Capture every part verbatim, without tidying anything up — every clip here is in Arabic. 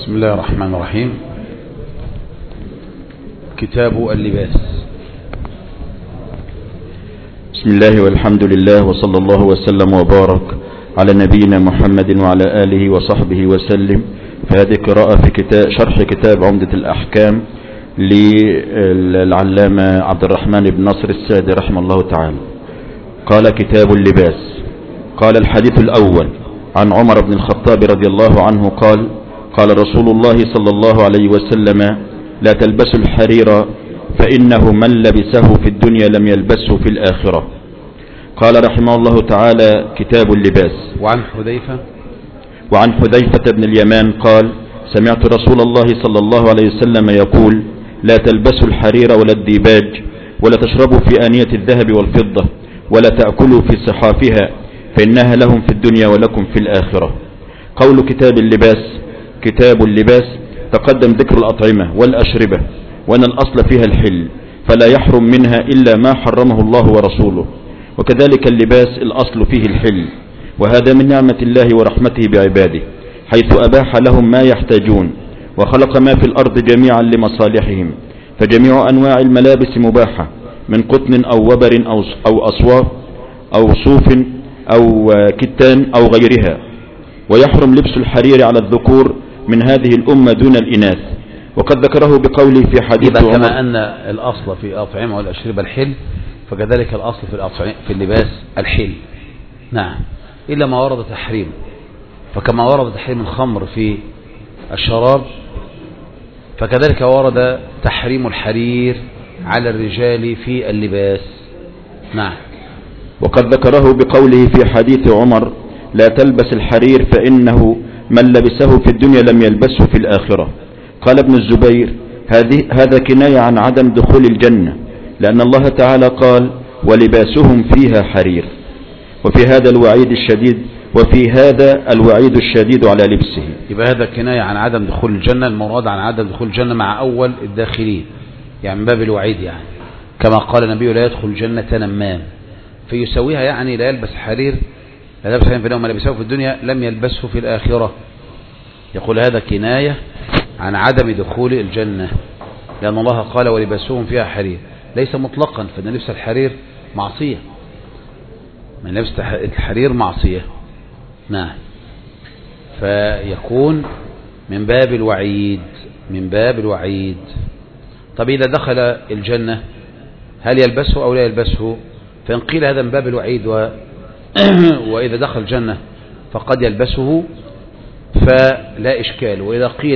بسم الله الرحمن الرحيم. كتاب اللباس. بسم الله والحمد لله وصلى الله وسلم وبارك على نبينا محمد وعلى آله وصحبه وسلم. فهذه قراءة في كتاب شرح كتاب عمدة الأحكام للعلامة عبد الرحمن بن نصر السعدي رحمه الله تعالى. قال كتاب اللباس. قال الحديث الأول عن عمر بن الخطاب رضي الله عنه قال قال رسول الله صلى الله عليه وسلم: لا تلبسوا الحرير فإنه من لبسه في الدنيا لم يلبسه في الآخرة. قال رحمه الله تعالى: كتاب اللباس. وعن حذيفة وعن حذيفة بن اليمان قال: سمعت رسول الله صلى الله عليه وسلم يقول: لا تلبسوا الحرير ولا الديباج ولا تشربوا في آنية الذهب والفضة ولا تأكلوا في صحافها فإنها لهم في الدنيا ولكم في الآخرة. قول كتاب اللباس: كتاب اللباس تقدم ذكر الأطعمة والأشربة وأن الأصل فيها الحل فلا يحرم منها إلا ما حرمه الله ورسوله، وكذلك اللباس الأصل فيه الحل، وهذا من نعمة الله ورحمته بعباده حيث أباح لهم ما يحتاجون وخلق ما في الأرض جميعا لمصالحهم، فجميع أنواع الملابس مباحة من قطن أو وبر أو أو أصواف أو صوف أو كتان أو غيرها، ويحرم لبس الحرير على الذكور من هذه الأمة دون الإناث، وقد ذكره بقوله في حديث عمر. كما أن الأصل في الأطعمة والأشربة الحل، فكذلك الأصل في في اللباس الحل. نعم، إلا ما ورد تحريم، فكما ورد تحريم الخمر في الشراب فكذلك ورد تحريم الحرير على الرجال في اللباس. نعم. وقد ذكره بقوله في حديث عمر: لا تلبس الحرير فإنه من لبسه في الدنيا لم يلبسه في الآخرة. قال ابن الزبير: هذه هذا كناية عن عدم دخول الجنة، لأن الله تعالى قال: ولباسهم فيها حرير. وفي هذا الوعيد الشديد وفي هذا الوعيد الشديد على لبسه. يبقى هذا كناية عن عدم دخول الجنة، المراد عن عدم دخول الجنة مع أول الداخلين، يعني من باب الوعيد، يعني كما قال النبي: لا يدخل الجنة نمام، فيسويها يعني لا يلبس حرير لا يلبس حرير في اليوم، ما لبسه في الدنيا لم يلبسه في الآخرة. يقول هذا كناية عن عدم دخول الجنة، لأن الله قال: ولباسهم فيها حرير، ليس مطلقا، فإن لبس الحرير معصية، من لبس الحرير معصية. نعم، فيكون من باب الوعيد، من باب الوعيد. طب إذا دخل الجنة هل يلبسه أو لا يلبسه؟ فإن قيل هذا من باب الوعيد و... وإذا دخل الجنة فقد يلبسه فلا إشكال، وإذا قيل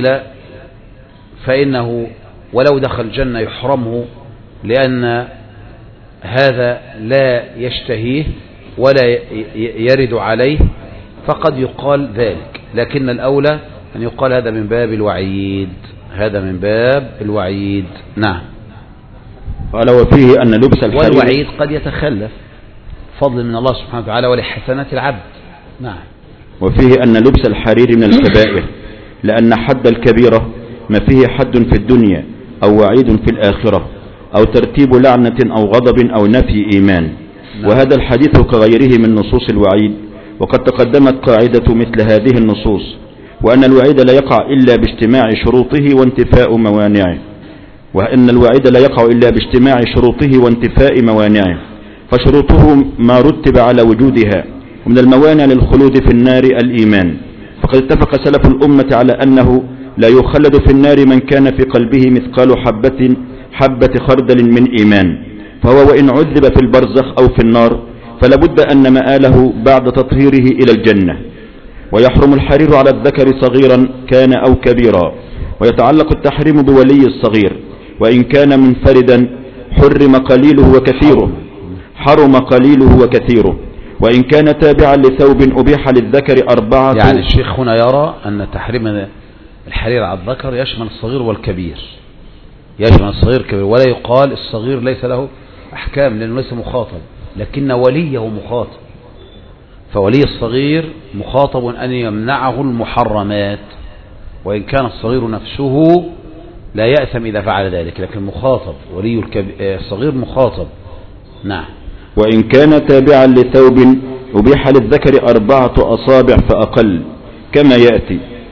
فإنه ولو دخل الجنة يحرمه لأن هذا لا يشتهيه ولا يرد عليه فقد يقال ذلك، لكن الأولى أن يقال هذا من باب الوعيد، هذا من باب الوعيد. نعم. قال: وفيه أن لبس الحرير، والوعيد قد يتخلف فضل من الله سبحانه وتعالى ولحسنات العبد. نعم. وفيه أن لبس الحرير من الكبائر، لأن حد الكبيرة ما فيه حد في الدنيا أو وعيد في الآخرة أو ترتيب لعنة أو غضب أو نفي إيمان. نعم. وهذا الحديث كغيره من نصوص الوعيد، وقد تقدمت قاعدة مثل هذه النصوص، وأن الوعيد لا يقع إلا باجتماع شروطه وانتفاء موانعه، وأن الوعيد لا يقع إلا باجتماع شروطه وانتفاء موانعه، فشروطه ما رتب على وجودها، ومن الموانع للخلود في النار الإيمان، فقد اتفق سلف الأمة على أنه لا يخلد في النار من كان في قلبه مثقال حبة حبة خردل من إيمان، فهو وإن عذب في البرزخ أو في النار فلابد أن مآله بعد تطهيره إلى الجنة. ويحرم الحرير على الذكر صغيرا كان أو كبيرا، ويتعلق التحريم بولي الصغير، وإن كان منفردا حرم قليله وكثيره حرم قليله وكثيره، وإن كان تابعا لثوب أبيح للذكر أربعة. يعني الشيخ هنا يرى أن تحريم الحرير على الذكر يشمل الصغير والكبير، يشمل الصغير والكبير، ولا يقال الصغير ليس له أحكام لأنه ليس مخاطب، لكن وليه مخاطب، فولي الصغير مخاطب أن يمنعه المحرمات، وإن كان الصغير نفسه لا يأثم إذا فعل ذلك، لكن مخاطب ولي الصغير مخاطب. نعم. وإن كان تابعا لثوب أبيح للذكر أربعة أصابع فأقل كما يأتي،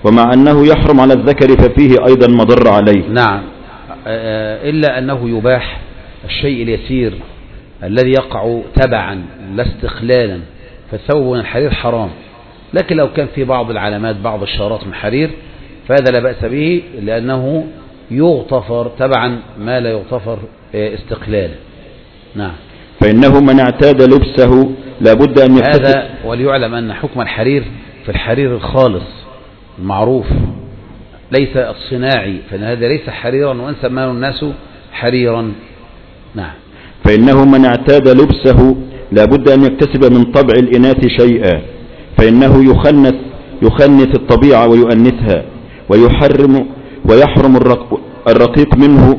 ومع أنه يحرم على الذكر ففيه أيضا مضر عليه. نعم، إلا أنه يباح الشيء اليسير الذي يقع تبعا لا استقلالا، فالثوب من الحرير حرام، لكن لو كان في بعض العلامات بعض الشارات من حرير فهذا لا بأس به، لأنه يغتفر تبعا ما لا يغتفر استقلالا. نعم. فإنه من اعتاد لبسه لابد أن يكتسب. هذا وليعلم أن حكم الحرير في الحرير الخالص المعروف ليس الصناعي، فإن هذا ليس حريرا وأن سماه الناس حريرا. نعم. فإنه من اعتاد لبسه لابد أن يكتسب من طبع الإناث شيئا، فإنه يخنث يخنث الطبيعة ويؤنثها، ويحرم ويحرم الرقيق منه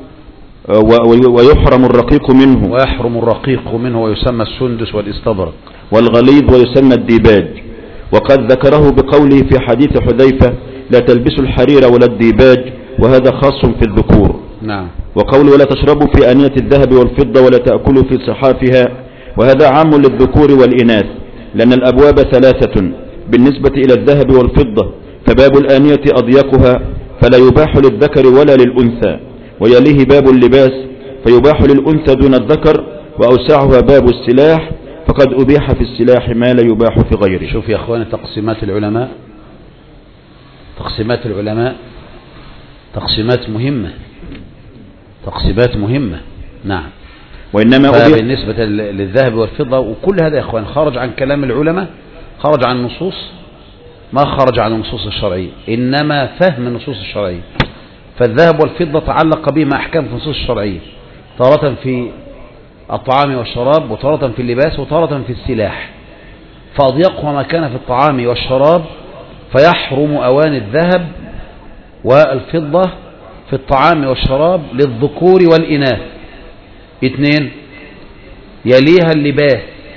ويحرم الرقيق منه ويحرم الرقيق منه ويسمى السندس والاستبرق، والغليظ ويسمى الديباج. وقد ذكره بقوله في حديث حذيفة: لا تلبسوا الحرير ولا الديباج، وهذا خاص في الذكور. نعم. وقوله: ولا تشربوا في آنية الذهب والفضة ولا تأكلوا في صحافها، وهذا عام للذكور والإناث، لأن الأبواب ثلاثة بالنسبة إلى الذهب والفضة، فباب الآنية أضيقها فلا يباح للذكر ولا للأنثى، ويليه باب اللباس فيباح للأنثى دون الذكر، وأوسعها باب السلاح، فقد أبيح في السلاح ما لا يباح في غيره. شوف يا أخواني تقسيمات العلماء، تقسيمات العلماء تقسيمات مهمة، تقسيمات مهمة. نعم. وإنما بالنسبة للذهب والفضة وكل هذا يا أخوان خرج عن كلام العلماء، خرج عن النصوص، ما خرج عن النصوص الشرعية، إنما فهم النصوص الشرعية. فالذهب والفضة تعلق بهما أحكام في النصوص الشرعية، تارة في الطعام والشراب، وتارة في اللباس، وتارة في السلاح. فأضيقها ما كان في الطعام والشراب فيحرم أواني الذهب والفضة في الطعام والشراب للذكور والإناث. اثنين، يليها اللباس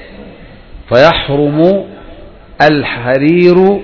فيحرم الحرير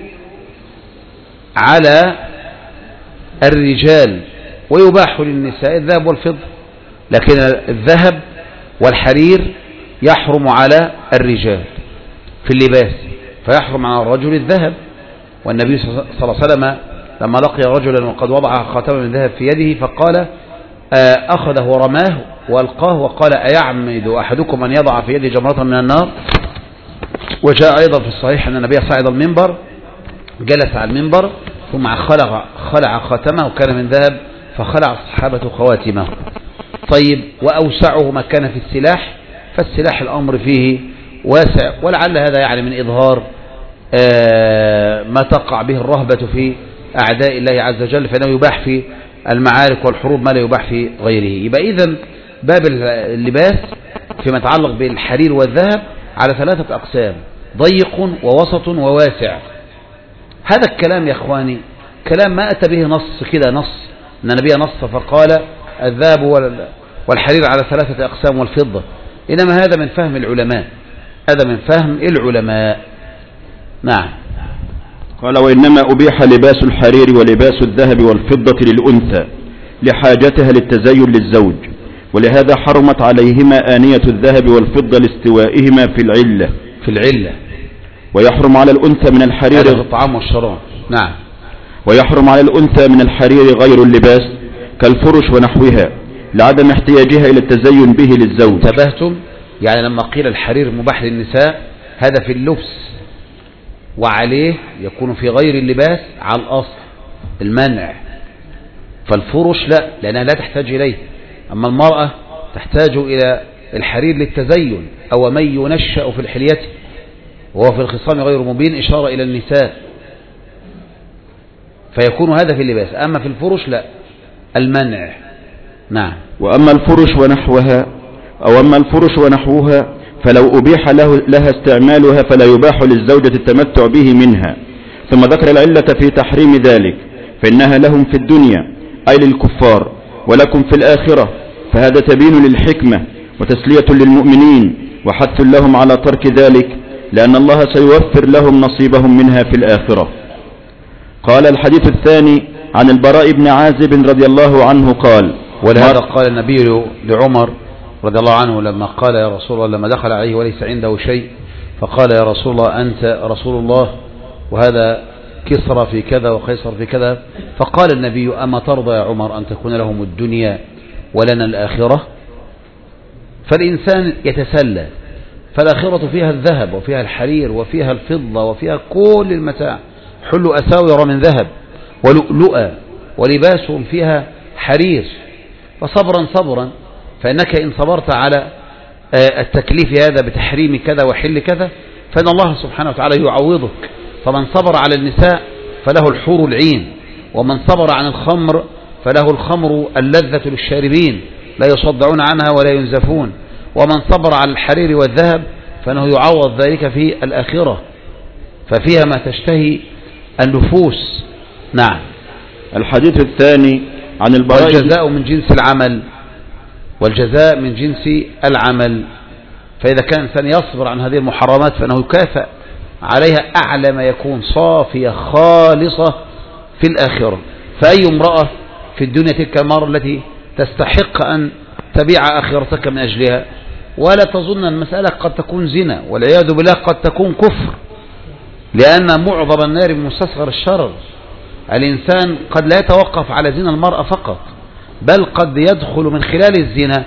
على الرجال ويباح للنساء الذهب والفضة، لكن الذهب والحرير يحرم على الرجال في اللباس، فيحرم على الرجل الذهب. والنبي صلى الله عليه وسلم لما لقي رجلا وقد وضع خاتما من ذهب في يده فقال أخذه ورماه وألقاه وقال: أيعمد أحدكم أن يضع في يده جمرة من النار؟ وجاء أيضا في الصحيح أن النبي صعد المنبر، جلس على المنبر ثم خلع خلع خاتمه وكان من ذهب فخلع الصحابة خواتمه. طيب، وأوسعه ما كان في السلاح، فالسلاح الأمر فيه واسع، ولعل هذا يعني من إظهار ما تقع به الرهبة في أعداء الله عز وجل، فإنه يباح في المعارك والحروب ما لا يباح في غيره. يبقى إذن باب اللباس فيما يتعلق بالحرير والذهب على ثلاثة أقسام: ضيق ووسط وواسع. هذا الكلام يا أخواني كلام ما أتى به نص كده، نص أن النبي نص فقال الذهب والحرير على ثلاثة أقسام والفضة، إنما هذا من فهم العلماء، هذا من فهم العلماء. نعم. قال: وإنما أبيح لباس الحرير ولباس الذهب والفضة للأنثى لحاجتها للتزين للزوج، ولهذا حرمت عليهما آنية الذهب والفضة لاستوائهما في العلة في العلة ويحرم على الأنثى من الحرير هذا في الطعام والشراب. نعم. ويحرم على الأنثى من الحرير غير اللباس كالفرش ونحوها لعدم احتياجها إلى التزين به للزوج. انتبهتم؟ يعني لما قيل الحرير مباح للنساء هذا في اللبس، وعليه يكون في غير اللباس على الأصل المنع. فالفرش لا، لأنها لا تحتاج إليه، أما المرأة تحتاج إلى الحرير للتزين. أو من ينشأ في الحلية وهو في الخصام غير مبين، إشارة إلى النساء، فيكون هذا في اللباس. أما في الفرش لا، المنع. نعم. وأما الفرش ونحوها أو أما الفرش ونحوها فلو أبيح له لها استعمالها فلا يباح للزوجة التمتع به منها. ثم ذكر العلة في تحريم ذلك، فإنها لهم في الدنيا أي للكفار، ولكم في الآخرة، فهذا تبين للحكمة وتسلية للمؤمنين وحث لهم على ترك ذلك، لأن الله سيوفر لهم نصيبهم منها في الآخرة. قال: الحديث الثاني عن البراء بن عازب رضي الله عنه قال: ولهذا قال النبي لعمر رضي الله عنه لما قال: يا رسول الله، لما دخل عليه وليس عنده شيء، فقال: يا رسول الله، أنت رسول الله، وهذا كسرى في كذا وقيصر في كذا. فقال النبي أما ترضى يا عمر أن تكون لهم الدنيا ولنا الآخرة؟ فالإنسان يتسلى، فالآخرة فيها الذهب وفيها الحرير وفيها الفضة وفيها كل المتاع، حلوا أساور من ذهب ولؤلؤا ولباسهم فيها حرير. فصبرا صبرا، فإنك إن صبرت على التكليف هذا بتحريم كذا وحل كذا فإن الله سبحانه وتعالى يعوضك. فمن صبر على النساء فله الحور العين، ومن صبر عن الخمر فله الخمر اللذة للشاربين لا يصدعون عنها ولا ينزفون، ومن صبر على الحرير والذهب فإنه يعوض ذلك في الآخرة، ففيها ما تشتهي النفوس. نعم. الحديث الثاني عن البراء. والجزاء من جنس العمل، والجزاء من جنس العمل. فإذا كان إنسان يصبر عن هذه المحرمات فإنه يكافئ عليها أعلى ما يكون، صافية خالصة في الآخرة. فأي امرأة في الدنيا تلك المرأة التي تستحق أن تبيع آخرتك من أجلها؟ ولا تظن المسألة قد تكون زنا، والعياذ بالله قد تكون كفر، لأن معظم النار من مستصغر الشرر. الإنسان قد لا يتوقف على زنا المرأة فقط، بل قد يدخل من خلال الزنا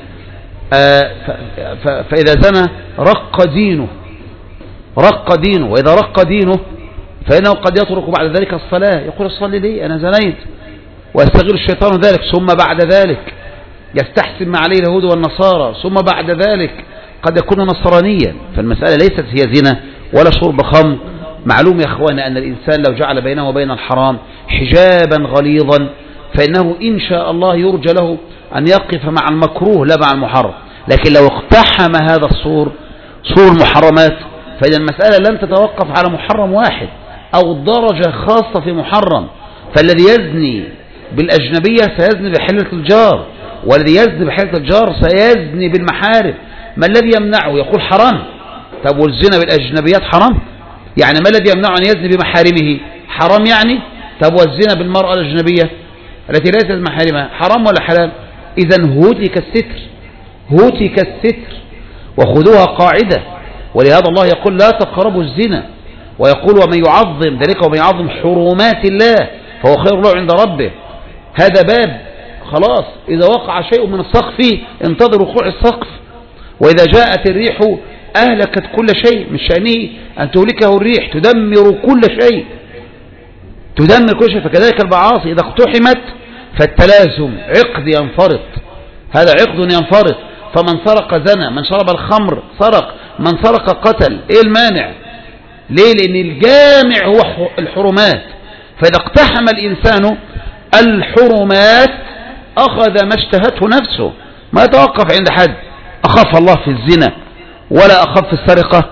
فإذا زنى رق دينه رق دينه وإذا رق دينه فإنه قد يترك بعد ذلك الصلاة، يقول صلي لي أنا زنيت، ويستغل الشيطان ذلك. ثم بعد ذلك يستحسن ما عليه اليهود والنصارى، ثم بعد ذلك قد يكون نصرانيا. فالمسألة ليست هي زنا ولا شرب خمر. معلوم يا أخواني أن الإنسان لو جعل بينه وبين الحرام حجابا غليظا فإنه إن شاء الله يرجى له أن يقف مع المكروه لا مع المحرم. لكن لو اقتحم هذا الصور صور المحرمات فإذا المسألة لن تتوقف على محرم واحد أو درجة خاصة في محرم. فالذي يزني بالأجنبية سيزني بحلة الجار، والذي يزني بحلة الجار سيزني بالمحارم. ما الذي يمنعه؟ يقول حرام. طب والزنا بالأجنبيات حرام؟ يعني ما الذي يمنعه أن يزني بمحارمه؟ حرام يعني؟ طب والزنا بالمرأة الأجنبية التي ليست محارمها حرام ولا حلال؟ إذن هوتك الستر، هوتك الستر، وخذوها قاعدة. ولهذا الله يقول لا تقربوا الزنا، ويقول ومن يعظم ذلك ومن يعظم حرمات الله فهو خير له عند ربه. هذا باب خلاص، إذا وقع شيء من السقف انتظر وقوع السقف. وإذا جاءت الريح أهلكت كل شيء، من شأنه أن تهلكه الريح، تدمر كل شيء، تدمر كل شيء. فكذلك المعاصي إذا اقتحمت فالتلازم عقد ينفرط، هذا عقد ينفرط. فمن سرق زنى، من شرب الخمر سرق، من سرق قتل. إيه المانع؟ ليه؟ لأن الجامع هو الحرمات. فإذا اقتحم الإنسان الحرمات أخذ ما اشتهته نفسه، ما يتوقف عند حد. أخاف الله في الزنا ولا أخاف في السرقة.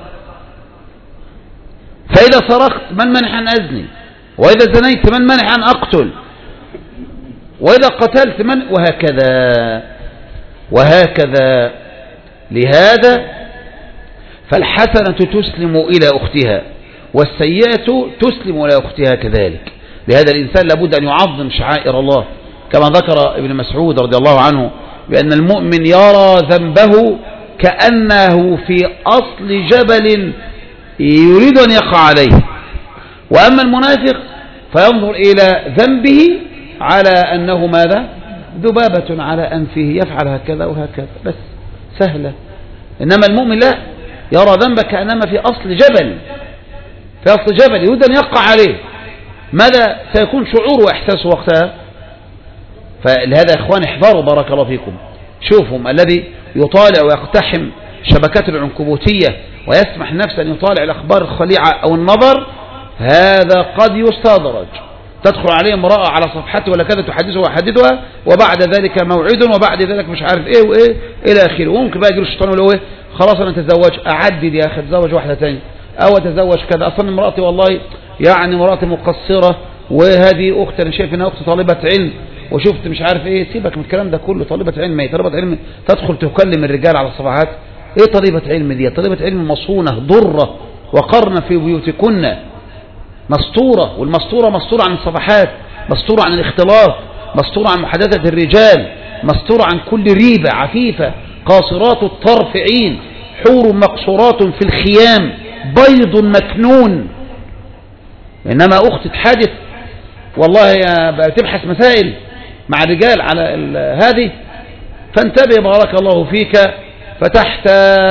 فإذا سرقت من منح أن أزني، وإذا زنيت من منح أن أقتل، وإذا قتلت من، وهكذا وهكذا. لهذا فالحسنة تسلم إلى أختها، والسيئة تسلم إلى أختها كذلك. لهذا الإنسان لابد أن يعظم شعائر الله، كما ذكر ابن مسعود رضي الله عنه بأن المؤمن يرى ذنبه كأنه في أصل جبل يريد أن يقع عليه، وأما المنافق فينظر إلى ذنبه على أنه ماذا؟ ذبابة على أنفه، يفعل هكذا وهكذا بس سهلة. إنما المؤمن لا، يرى ذنبه كأنما في أصل جبل، في أصل جبل يريد أن يقع عليه. ماذا سيكون شعوره وإحساسه وقتها؟ فلهذا يا إخوان احذروا بارك الله فيكم. شوفهم الذي يطالع ويقتحم شبكات العنكبوتية ويسمح نفسه أن يطالع الأخبار الخليعة أو النظر، هذا قد يستدرج. تدخل عليه امرأة على صفحته ولا كذا تحدثه وحدثها، وبعد ذلك موعد، وبعد ذلك مش عارف ايه وايه الى اخره. وممكن بقى يجي الشيطان يقول له ايه، خلاص انا اتزوج، اعدد يا اخي اتزوج واحدة تانية، او اتزوج كذا، اصلا مراتي والله يعني مراتي مقصرة، وهذه اخت انا شايف انها اخت طالبة علم، وشفت مش عارف ايه. سيبك من الكلام ده كله. طالبة علم ايه؟ طالبة علم تدخل تكلم الرجال على الصفحات. ايه طالبة علم دي؟ طالبة علم مصونة ضرة، وقرن في بيوتكن مستورة، والمستورة مستورة عن الصفحات، مستورة عن الاختلاط، مستورة عن محادثة الرجال، مستورة عن كل ريبة، عفيفة، قاصرات الطرف عين، حور مقصورات في الخيام، بيض مكنون. إنما أخت تحادث والله تبحث مسائل مع الرجال على هذه، فانتبه بارك الله فيك، فتحت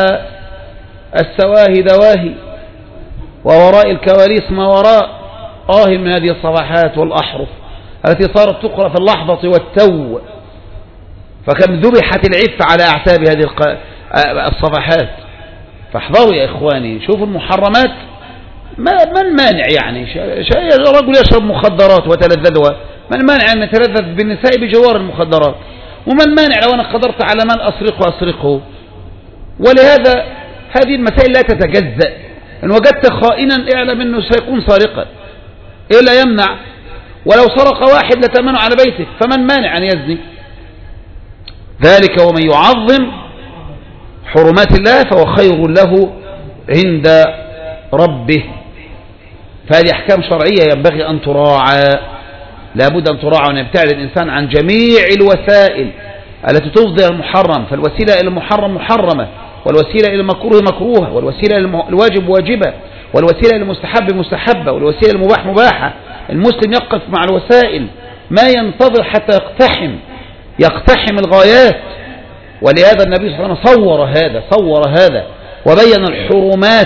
السواهي دواهي ووراء الكواليس ما وراء. آه من هذه الصفحات والأحرف التي صارت تقرأ في اللحظة والتو، فكم ذبحت العف على أعتاب هذه الصفحات. فاحذروا يا إخواني، شوفوا المحرمات، ما من مانع يعني رجل يشرب مخدرات وتلذذها، من مانع أن يتلذذ بالنساء بجوار المخدرات، ومن مانع لو أنا قدرت على من أسرقه أسرقه. ولهذا هذه المسائل لا تتجزأ، إن وجدت خائنا اعلم أنه سيكون سارقا، إيه لا يمنع ولو سرق واحد لتأمنه على بيتك، فمن مانع أن يزني؟ ذلك ومن يعظم حرمات الله فهو خير له عند ربه. فهذه أحكام شرعية ينبغي أن تراعى، لابد أن تراعى، وأن يبتعد الإنسان عن جميع الوسائل التي تفضي المحرم. فالوسيلة إلى المحرم محرمة، والوسيلة إلى المكروه مكروهة، والوسيلة إلى الواجب واجبة، والوسيلة إلى المستحب مستحبة، والوسيلة إلى المباح مباحة. المسلم يقف مع الوسائل، ما ينتظر حتى يقتحم يقتحم الغايات. ولهذا النبي صلى الله عليه وسلم صور هذا صور هذا وبين الحرمات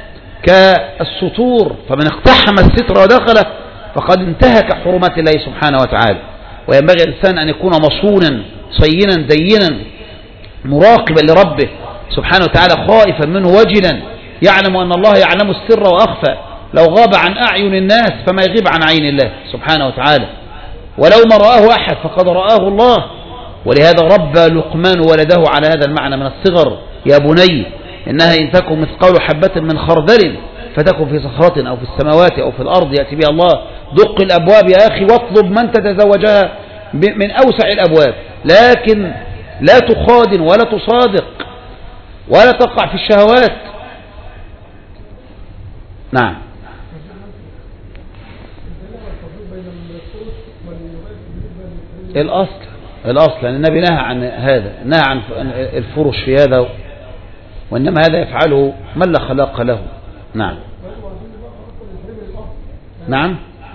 كالسطور، فمن اقتحم الستر ودخله فقد انتهك حرمات الله سبحانه وتعالى. وينبغي الإنسان أن يكون مصونا صينا دينا مراقبا لربه سبحانه وتعالى، خائفا منه وجلا، يعلم أن الله يعلم السر وأخفى. لو غاب عن أعين الناس فما يغيب عن عين الله سبحانه وتعالى، ولو ما رآه أحد فقد رآه الله. ولهذا ربى لقمان ولده على هذا المعنى من الصغر: يا بني إنها إن تكن مثقال حبة من خردل فتكن في صخرة أو في السماوات أو في الأرض يأتي بها الله. دق الأبواب يا أخي واطلب من تتزوجها من أوسع الأبواب، لكن لا تخادن ولا تصادق ولا تقع في الشهوات. نعم. الأصل الأصل أن النبي نهى عن هذا، نهى عن الفرش في هذا، وإنما هذا يفعله من لا خلاق له. نعم نعم.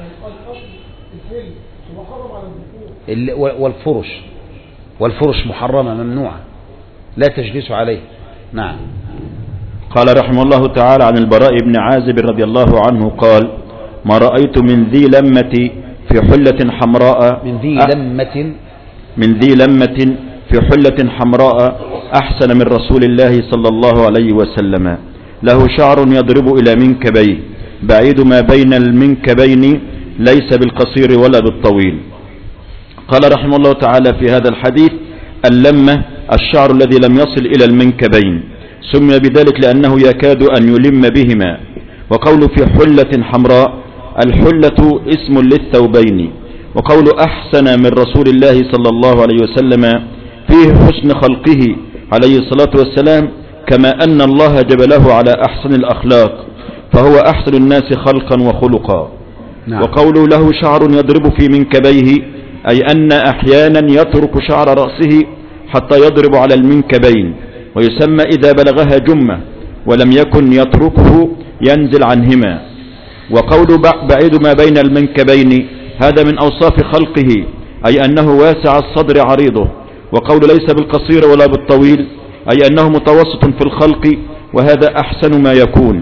والفرش والفرش محرمة ممنوعة لا تجلس عليه. نعم. قال رحمه الله تعالى عن البراء بن عازب رضي الله عنه قال: ما رأيت من ذي لمة في حلة حمراء من ذي لمة من ذي لمة في حلة حمراء أحسن من رسول الله صلى الله عليه وسلم، له شعر يضرب إلى منكبيه، بعيد ما بين المنكبين، ليس بالقصير ولا بالطويل. قال رحمه الله تعالى في هذا الحديث: اللمة الشعر الذي لم يصل إلى المنكبين، سمي بذلك لأنه يكاد أن يلم بهما. وقول في حلة حمراء، الحلة اسم للثوبين. وقول أحسن من رسول الله صلى الله عليه وسلم فيه حسن خلقه عليه الصلاة والسلام، كما أن الله جبله على أحسن الأخلاق، فهو أحسن الناس خلقا وخلقا. نعم. وقوله له شعر يضرب في منكبيه، أي أن أحيانا يترك شعر رأسه حتى يضرب على المنكبين، ويسمى إذا بلغها جمة، ولم يكن يتركه ينزل عنهما. وقول بعيد ما بين المنكبين، هذا من أوصاف خلقه، أي أنه واسع الصدر عريضه. وقول ليس بالقصير ولا بالطويل، أي أنه متوسط في الخلق، وهذا أحسن ما يكون.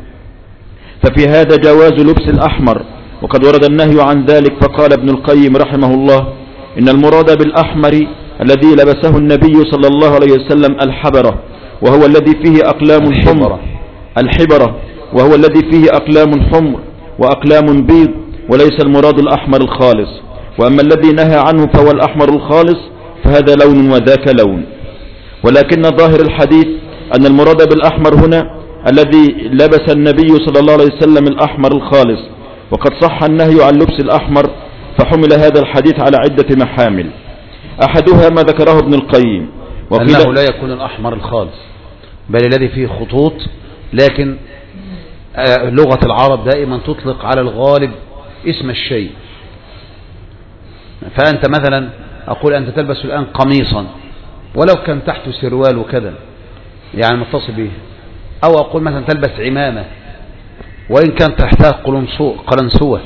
ففي هذا جواز لبس الأحمر، وقد ورد النهي عن ذلك. فقال ابن القيم رحمه الله: إن المراد بالأحمر الذي لبسه النبي صلى الله عليه وسلم الحبرة، وهو الذي فيه أقلام حمر الحبرة وهو الذي فيه أقلام حمر وأقلام بيض، وليس المراد الأحمر الخالص. وأما الذي نهى عنه فهو الأحمر الخالص، فهذا لون وذاك لون. ولكن ظاهر الحديث أن المراد بالأحمر هنا الذي لبس النبي صلى الله عليه وسلم الأحمر الخالص، وقد صح النهي عن لبس الأحمر، فحمل هذا الحديث على عدة محامل. أحدها ما ذكره ابن القيم، أنه لا يكون الأحمر الخالص، بل الذي فيه خطوط. لكن لغة العرب دائما تطلق على الغالب اسم الشيء. فأنت مثلا أقول أنت تلبس الآن قميصا ولو كان تحته سروال وكذا يعني متصل به، أو أقول مثلا تلبس عمامة وإن كان تحتها قلنسوة،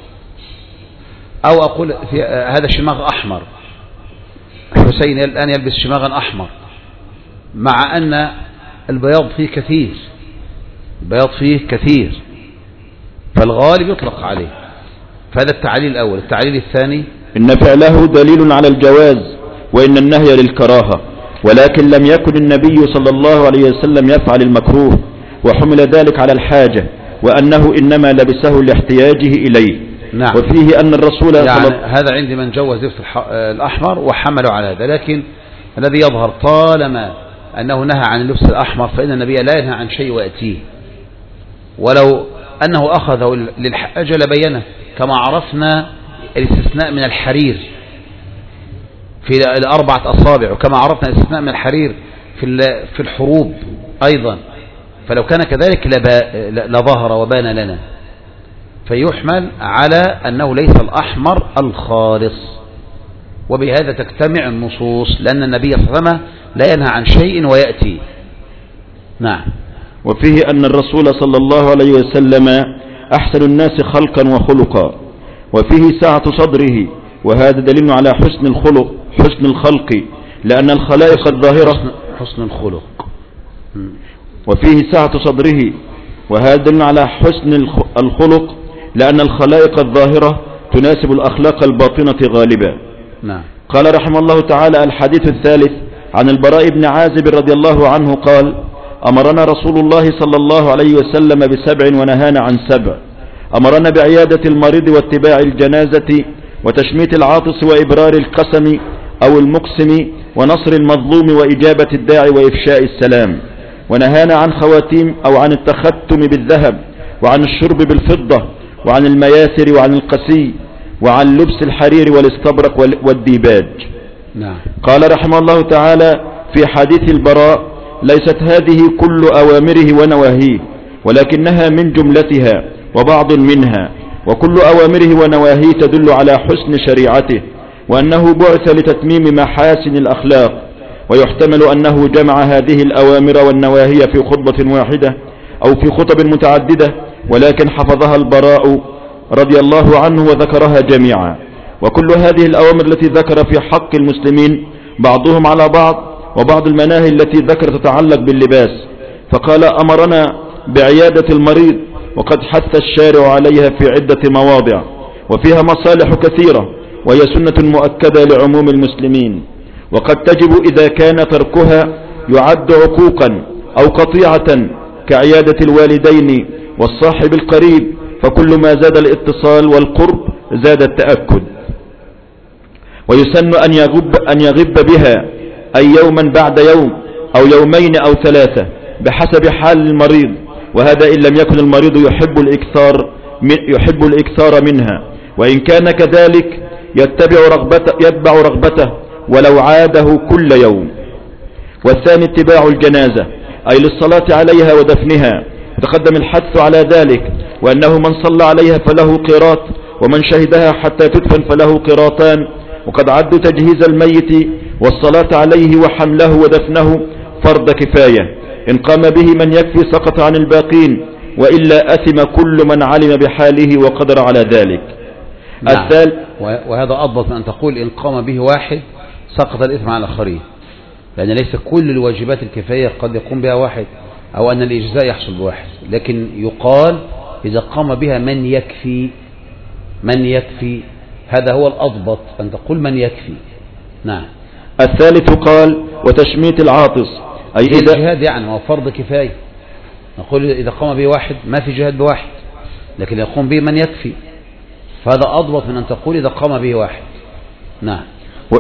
أو أقول في هذا شماغ أحمر، حسين الآن يلبس شماغا أحمر، مع أن البياض فيه كثير، البياض فيه كثير، فالغالب يطلق عليه. فهذا التعليل الأول. التعليل الثاني إن فعله دليل على الجواز، وإن النهي للكراهة، ولكن لم يكن النبي صلى الله عليه وسلم يفعل المكروه، وحمل ذلك على الحاجة، وأنه إنما لبسه لاحتياجه إليه. نعم. وفيه أن الرسول يعني هذا عندي من جوز لبس الأحمر وحمله على هذا، لكن الذي يظهر طالما أنه نهى عن اللبس الأحمر فإن النبي لا ينهى عن شيء ويأتيه، ولو أنه أخذه للحاجة لبينه، كما عرفنا الاستثناء من الحرير في الأربعة أصابع، وكما عرفنا الاستثناء من الحرير في في الحروب أيضا. فلو كان كذلك لظهر وبان لنا، فيحمل على أنه ليس الأحمر الخالص، وبهذا تجتمع النصوص، لأن النبي صلى الله عليه وسلم لا ينهى عن شيء ويأتي. نعم. وفيه أن الرسول صلى الله عليه وسلم أحسن الناس خلقا وخلقا، وفيه سعة صدره، وهذا دليل على حسن الخلق حسن الخلق، لأن الخلائق الظاهرة حسن, حسن الخلق. وفيه سعة صدره، وهذا دليل على حسن الخلق، لأن الخلائق الظاهرة تناسب الأخلاق الباطنة غالبا. نعم. قال رحمه الله تعالى: الحديث الثالث عن البراء بن عازب رضي الله عنه قال: أمرنا رسول الله صلى الله عليه وسلم بسبع ونهانا عن سبع. أمرنا بعيادة المريض واتباع الجنازة وتشميت العاطس وإبرار القسم أو المقسم ونصر المظلوم وإجابة الداعي وإفشاء السلام. ونهانا عن خواتيم أو عن التختم بالذهب، وعن الشرب بالفضة، وعن المياثر، وعن القسي، وعن لبس الحرير والاستبرق والديباج. نعم. قال رحمه الله تعالى في حديث البراء: ليست هذه كل أوامره ونواهيه، ولكنها من جملتها وبعض منها، وكل أوامره ونواهيه تدل على حسن شريعته، وأنه بعث لتتميم محاسن الأخلاق. ويحتمل أنه جمع هذه الأوامر والنواهي في خطبة واحدة أو في خطب متعددة، ولكن حفظها البراء رضي الله عنه وذكرها جميعا. وكل هذه الأوامر التي ذكر في حق المسلمين بعضهم على بعض، وبعض المناهي التي ذكر تتعلق باللباس، فقال: أمرنا بعيادة المريض، وقد حث الشارع عليها في عدة مواضع، وفيها مصالح كثيرة، وهي سنة مؤكدة لعموم المسلمين، وقد تجب إذا كان تركها يعد عقوقا أو قطيعة، كعيادة الوالدين والصاحب القريب، فكل ما زاد الاتصال والقرب زاد التأكد. ويسن أن يغب, أن يغب بها أي يوما بعد يوم أو يومين أو ثلاثة بحسب حال المريض، وهذا إن لم يكن المريض يحب الإكثار, من يحب الإكثار منها، وإن كان كذلك يتبع رغبته, يتبع رغبته ولو عاده كل يوم. والثاني اتباع الجنازة أي للصلاة عليها ودفنها، تقدم الحث على ذلك، وأنه من صلى عليها فله قيراط، ومن شهدها حتى تدفن فله قيراطان. وقد عدوا تجهيز الميت والصلاة عليه وحمله ودفنه فرض كفاية، إن قام به من يكفي سقط عن الباقين، وإلا أثم كل من علم بحاله وقدر على ذلك. نعم. الثالث، وهذا أضبط من أن تقول إن قام به واحد سقط الإثم على الآخرين، لأن ليس كل الواجبات الكفاية قد يقوم بها واحد، أو أن الإجزاء يحصل بواحد، لكن يقال إذا قام بها من يكفي، من يكفي، هذا هو الأضبط أن تقول من يكفي. نعم. الثالث قال: وتشميت العاطس أي إذا الجهاد يعني هو فرض كفاية، نقول إذا قام به واحد ما في جهاد بواحد، لكن يقوم به من يكفي، فهذا أضبط من أن تقول إذا قام به واحد. نعم. و...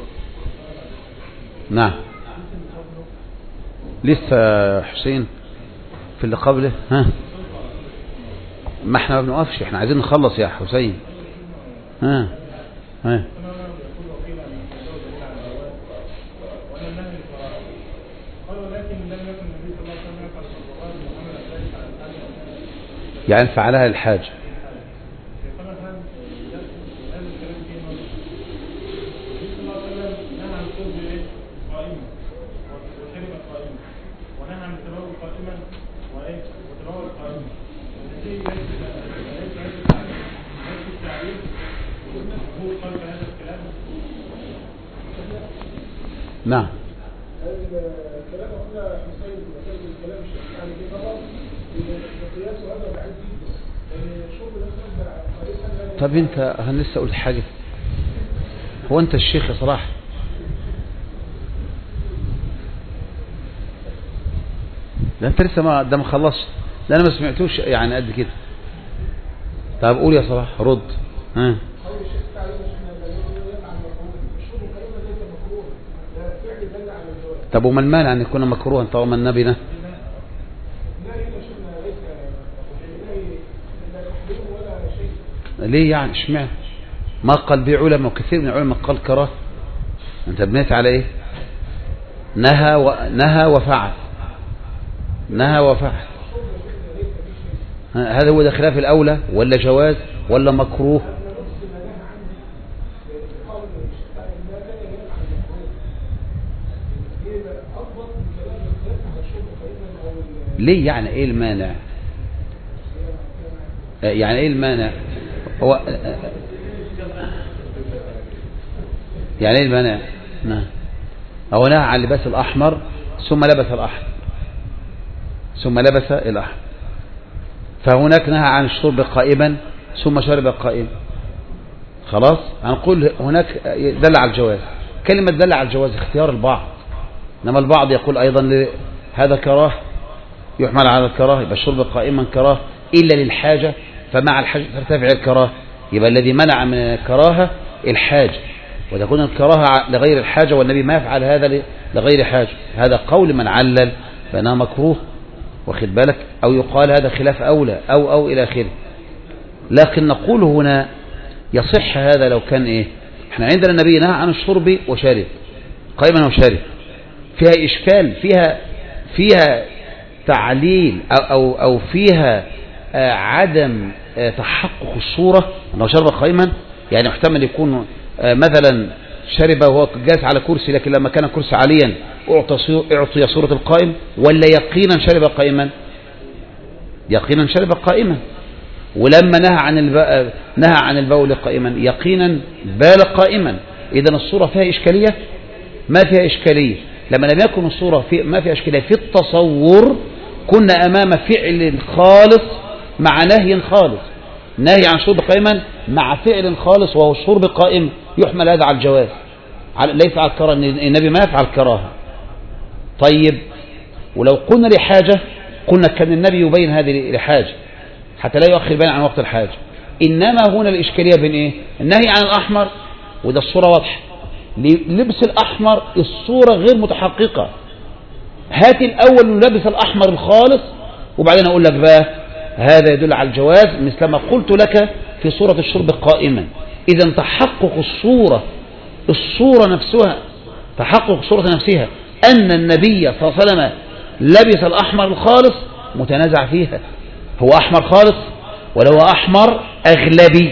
نعم. لسه حسين في اللي قبله. ها ما احنا ما بنوقفش، احنا عايزين نخلص يا حسين. ها ها يعني فعلها الحاجة. نعم. الكلام هنا حسين وكلام الكلام الشيخ يعني في نظر القياس هذا بعيد جدا يعني شوف الناس. طب انت انا لسه قلت حاجه، هو انت الشيخ يا صلاح؟ لا انت لسه ما ده ما خلصش، ده انا ما سمعتوش يعني قد كده. طب قول يا صلاح رد. ها طب وما المانع ان يكون مكروها طالما النبي نه؟ ليه يعني اشمعنى؟ ما قال به علماء وكثير من العلماء قال كراهه. انت بنيت على ايه؟ نهى و... نهى وفعل، نهى وفعل. هذا هو ده خلاف الاولى ولا جواز ولا مكروه؟ ليه يعني ايه المانع؟ يعني ايه المانع؟ هو يعني ايه المانع؟ نعم. هو نهى عن لباس الاحمر ثم لبس الاحمر ثم لبس الاحمر، فهناك نهى عن الشرب قائما ثم شرب قائما. خلاص هنقول هناك دل على الجواز. كلمة دل على الجواز اختيار البعض، انما البعض يقول ايضا هذا كراه، يحمل على الكراه، يبقى الشرب قائما كراه الا للحاجة، فمع الحاجة ترتفع الكراه. يبقى الذي منع من الكراهة الحاجة، وتكون الكراهة لغير الحاجة، والنبي ما يفعل هذا لغير حاجة. هذا قول من علل فانها مكروه، واخد بالك، او يقال هذا خلاف اولى او او الى اخره. لكن نقول هنا يصح هذا لو كان ايه؟ احنا عندنا النبي نهى عن الشرب وشارب قائما وشارب، فيها اشكال، فيها فيها تعليل او او, أو فيها آه عدم آه تحقق الصورة. لو شرب قائما يعني محتمل يكون آه مثلا شرب وهو جالس على كرسي، لكن لما كان كرسي عاليا اعطي صورة القائم، ولا يقينا شرب قائما؟ يقينا شرب قائما. ولما نهى عن الب... نهى عن البول قائما يقينا بال قائما. اذا الصورة فيها إشكالية؟ ما فيها إشكالية. لما لم يكن الصورة في... ما فيها إشكالية في التصور، كنا أمام فعل خالص مع نهي خالص. نهي عن شرب قائما مع فعل خالص وهو الشرب قائم، يحمل هذا على الجواز، ليس على الكراهة. النبي ما يفعل كراهة. طيب ولو قلنا لحاجة، قلنا كان النبي يبين هذه لحاجة حتى لا يؤخر بين عن وقت الحاجة. إنما هنا الإشكالية بين إيه؟ النهي عن الأحمر وده الصورة واضحة، لبس الأحمر الصورة غير متحققة. هات الأول نلبس الأحمر الخالص وبعدين أقول لك بقى هذا يدل على الجواز، مثلما قلت لك في صورة الشرب قائما. إذا تحقق الصورة الصورة نفسها تحقق الصورة نفسها أن النبي صلى الله عليه وسلم لبس الأحمر الخالص متنازع فيها. هو أحمر خالص ولا هو أحمر أغلبي؟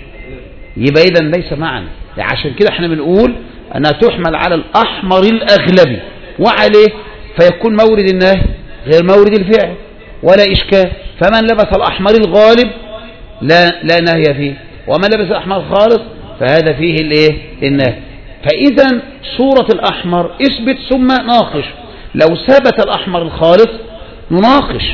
يبقى إذن ليس معا. عشان كده احنا بنقول أنها تحمل على الأحمر الأغلبي وعليه فيكون مورد النهي غير مورد الفعل ولا إشكال. فمن لبس الأحمر الغالب لا لا نهي فيه، ومن لبس الأحمر الخالص فهذا فيه الايه؟ النهي. فإذا صورة الأحمر اثبت ثم ناقش. لو ثبت الأحمر الخالص نناقش،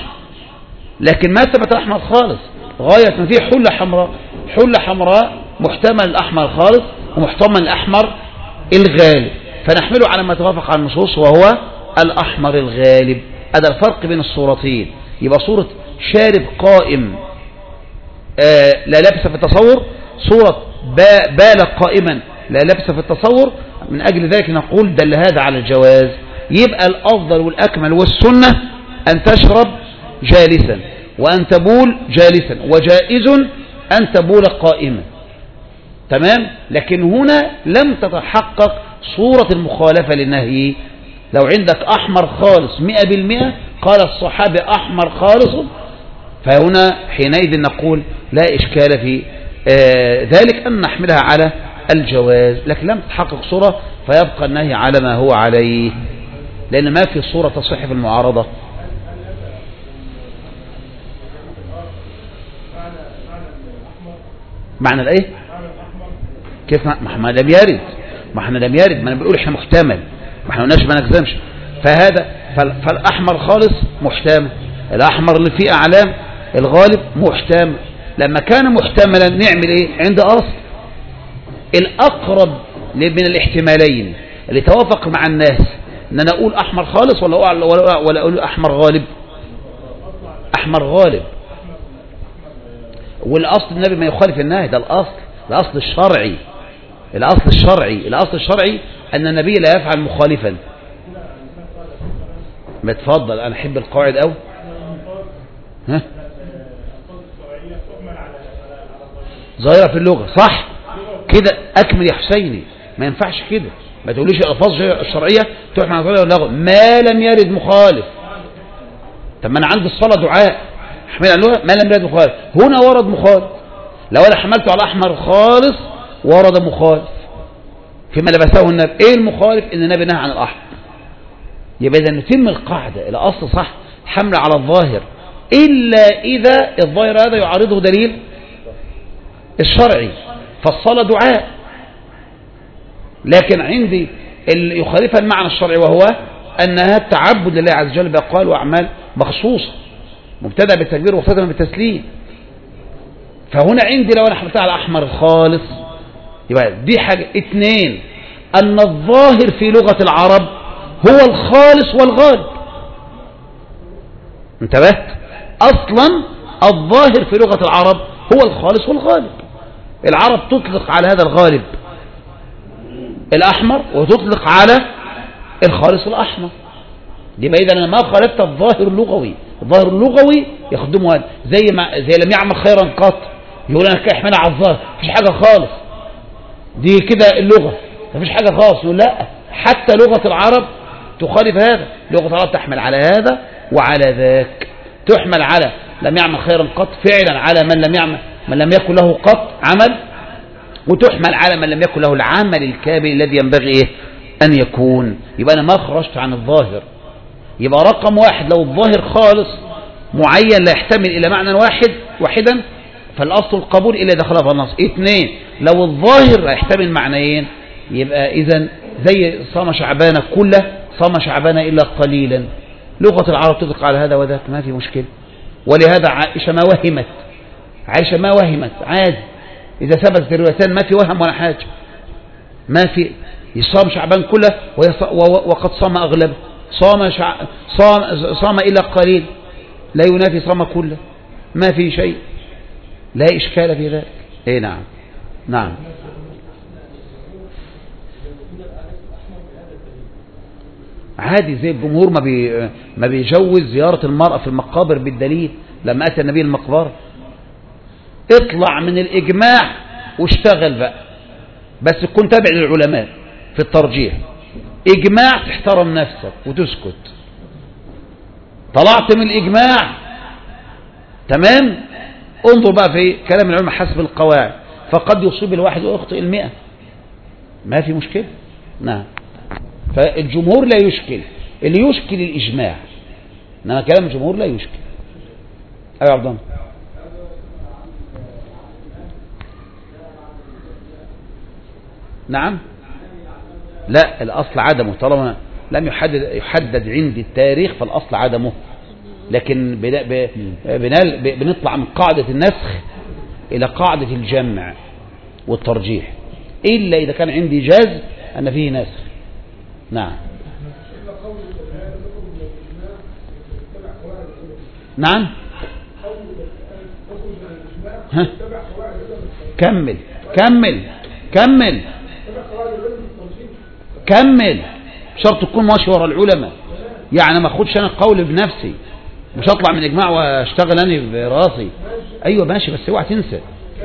لكن ما ثبت الأحمر الخالص غاية ما فيه حلة حمراء. حلة حمراء محتمل الأحمر الخالص ومحتمل الأحمر الغالب، فنحمله على ما توافق على النصوص وهو الأحمر الغالب. هذا الفرق بين الصورتين. يبقى صورة شارب قائم آه لا لبس في التصور، صورة بالغ قائما لا لبس في التصور. من أجل ذلك نقول دل هذا على الجواز. يبقى الأفضل والأكمل والسنة أن تشرب جالسا وأن تبول جالسا، وجائز أن تبول قائما. تمام. لكن هنا لم تتحقق صورة المخالفة للنهي. لو عندك أحمر خالص مئة بالمئة قال الصحابة أحمر خالص، فهنا حينئذ نقول لا إشكال في آه ذلك أن نحملها على الجواز. لكن لم تتحقق صورة فيبقى النهي على ما هو عليه، لأن ما في صورة تصح في المعارضة. معنى الايه؟ كيف؟ ما احنا لم يرد، ما احنا لم يرد، ما انا بقول احنا محتمل. ما احنا قلناش ما نجزمش. فهذا فالاحمر خالص محتمل، الاحمر اللي فيه اعلام الغالب محتمل. لما كان محتملا نعمل ايه؟ عند اصل الاقرب من الاحتمالين اللي توافق مع الناس ان انا اقول احمر خالص ولا ولا ولا اقول احمر غالب. احمر غالب، والاصل النبي ما يخالف النهي، ده الاصل، الاصل الشرعي، الاصل الشرعي الاصل الشرعي ان النبي لا يفعل مخالفا. ما تفضل، انا احب القواعد قوي. ها ظاهرة في اللغة صح كده، اكمل يا حسيني، ما ينفعش كده، ما تقوليش الالفاظ الشرعيه تروح مع ظاهرة اللغة ما لم يرد مخالف. طب ما انا عندي الصلاه دعاء احمل على اللغه ما لم يرد مخالف، هنا ورد مخالف. لو انا حملته على احمر خالص ورد مخالف فيما لبسه النبي. ايه المخالف؟ ان النبي نهى عن الاحمر. يبقى اذا نتم القاعده، الاصل صح حمل على الظاهر الا اذا الظاهر هذا يعارضه دليل الشرعي، فالصلاه دعاء، لكن عندي اللي يخالف المعنى الشرعي وهو انها التعبد لله عز وجل باقوال واعمال مخصوصه مبتدأ بالتكبير وختم بالتسليم. فهنا عندي لو انا حملتها على احمر خالص يبقى دي حاجه. اثنين، ان الظاهر في لغه العرب هو الخالص والغالب. انتبهت؟ اصلا الظاهر في لغه العرب هو الخالص والغالب. العرب تطلق على هذا الغالب الأحمر وتطلق على الخالص الأحمر. يبقى إذا أنا ما خالفت الظاهر اللغوي، الظاهر اللغوي يخدمه هذا. زي ما زي لم يعمل خيرا قط، يقول أنا كأحملها على الظاهر مفيش حاجة خالص، دي كده اللغة مفيش حاجة خالص. يقول لا، حتى لغة العرب تخالف هذا، لغة العرب تحمل على هذا وعلى ذاك. تحمل على لم يعمل خيرا قط فعلا على من لم يعمل من لم يكن له قط عمل، وتحمل على من لم يكن له العمل الكامل الذي ينبغي إيه أن يكون. يبقى أنا ما خرجت عن الظاهر. يبقى رقم واحد، لو الظاهر خالص معين لا يحتمل إلى معنى واحد واحدا فالأصل القبول إلا إذا خالف النص. اثنين، لو الظاهر يحتمل معنيين يبقى إذن زي صام شعبان كله صام شعبان إلا قليلا، لغة العرب تطلق على هذا وذاك ما في مشكلة. ولهذا عائشة ما وهمت، عائشة ما وهمت عادي، إذا ثبتت الروايتان ما في وهم ولا حاجة، ما في يصام شعبان كله وقد صام أغلبه، صام شع... صام صام إلا قليل لا ينافي صام كله، ما في شيء، لا إشكال في ذلك. إيه نعم نعم عادي، زي الجمهور ما بي ما بيجوز زيارة المرأة في المقابر بالدليل. لما أتى النبي المقبرة اطلع من الإجماع واشتغل بقى، بس تكون تابع للعلماء في الترجيح. إجماع تحترم نفسك وتسكت، طلعت من الإجماع تمام، انظر بقى في كلام العلماء حسب القواعد، فقد يصيب الواحد ويخطئ المئة، ما في مشكلة. نعم، فالجمهور لا يشكل، اللي يشكل الإجماع، إنما كلام الجمهور لا يشكل. أيوة عبد الله. نعم، لا، الأصل عدمه، طالما لم يحدد يحدد عندي التاريخ فالأصل عدمه. لكن بنطلع من قاعدة النسخ إلى قاعدة الجمع والترجيح، إلا إذا كان عندي جاز أن فيه نسخ. نعم نعم ها كمل كمل كمل كمل شرط تكون ماشي ورا العلماء، يعني ما اخدش انا القول بنفسي، مش هطلع من اجماع واشتغل انا براسي. ايوه ماشي، بس اوعى تنسى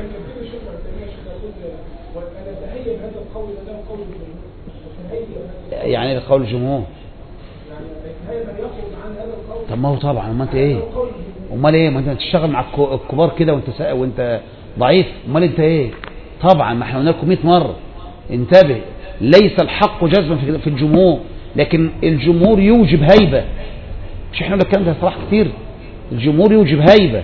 يعني قول الجمهور. طب ما هو طبعا، امال انت ايه؟ امال ايه؟ ما انت تشتغل مع الكبار كده وانت سا... وانت ضعيف، امال انت ايه؟ طبعا، ما احنا قلنا لكم مئة مره انتبه، ليس الحق جزما في الجمهور، لكن الجمهور يوجب هيبه. مش احنا قلنا الكلام ده صراحه كتير، الجمهور يوجب هيبه،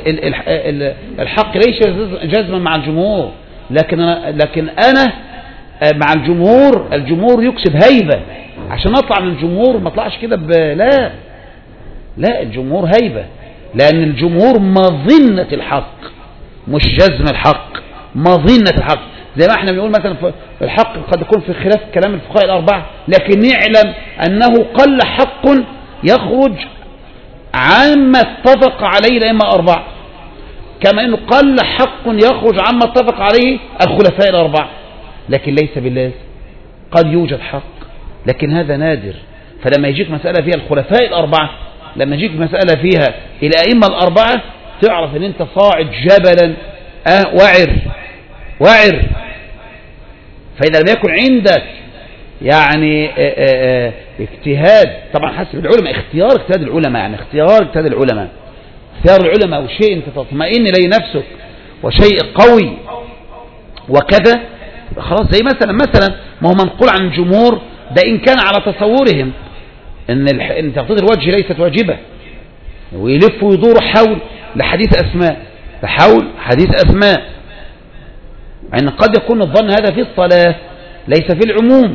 الحق ليس جزما مع الجمهور، لكن انا لكن انا مع الجمهور، الجمهور يكسب هيبة. عشان اطلع من الجمهور ما اطلعش كده ب... لا لا الجمهور هيبة، لان الجمهور مظنة الحق مش جزم الحق، مظنة الحق. زي ما احنا بنقول مثلا الحق قد يكون في خلاف كلام الفقهاء الأربعة، لكن نعلم أنه قل حق يخرج عما اتفق عليه الأئمة الأربعة، كما أنه قل حق يخرج عما اتفق عليه الخلفاء الأربعة، لكن ليس باللازم. قد يوجد حق لكن هذا نادر. فلما يجيك مسألة فيها الخلفاء الأربعة، لما يجيك مسألة فيها الأئمة الأربعة، تعرف أن أنت صاعد جبلا أه وعر وعر. فإذا لم يكن عندك يعني اه اه اه اجتهاد، طبعا حسب العلماء، اختيار اجتهاد العلماء، يعني اختيار اجتهاد العلماء، اختيار العلماء وشيء انت تطمئن لي نفسك وشيء قوي وكذا، خلاص. زي مثلا مثلا ما هو منقول عن الجمهور ده إن كان على تصورهم ان ان تغطية الوجه ليست واجبة، ويلف ويدور حول لحديث أسماء، حول حديث أسماء، يعني قد يكون الظن هذا في الصلاة ليس في العموم.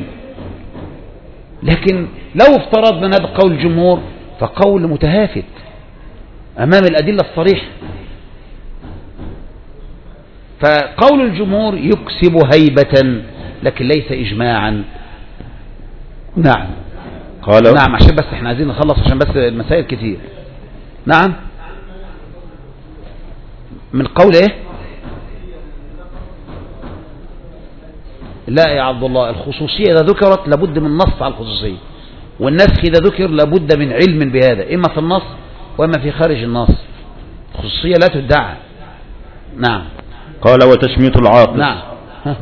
لكن لو افترضنا هذا قول الجمهور فقول متهافت أمام الأدلة الصريحة. فقول الجمهور يكسب هيبة لكن ليس إجماعا. نعم قال نعم عشان بس احنا عايزين نخلص عشان بس المسائل كتير. نعم من قول ايه؟ لا يا عبد الله، الخصوصية إذا ذكرت لابد من نص على الخصوصية، والنسخ إذا ذكر لابد من علم بهذا، إما في النص وإما في خارج النص. الخصوصية لا تدعى. نعم قال وتشميت العاطس. نعم ها.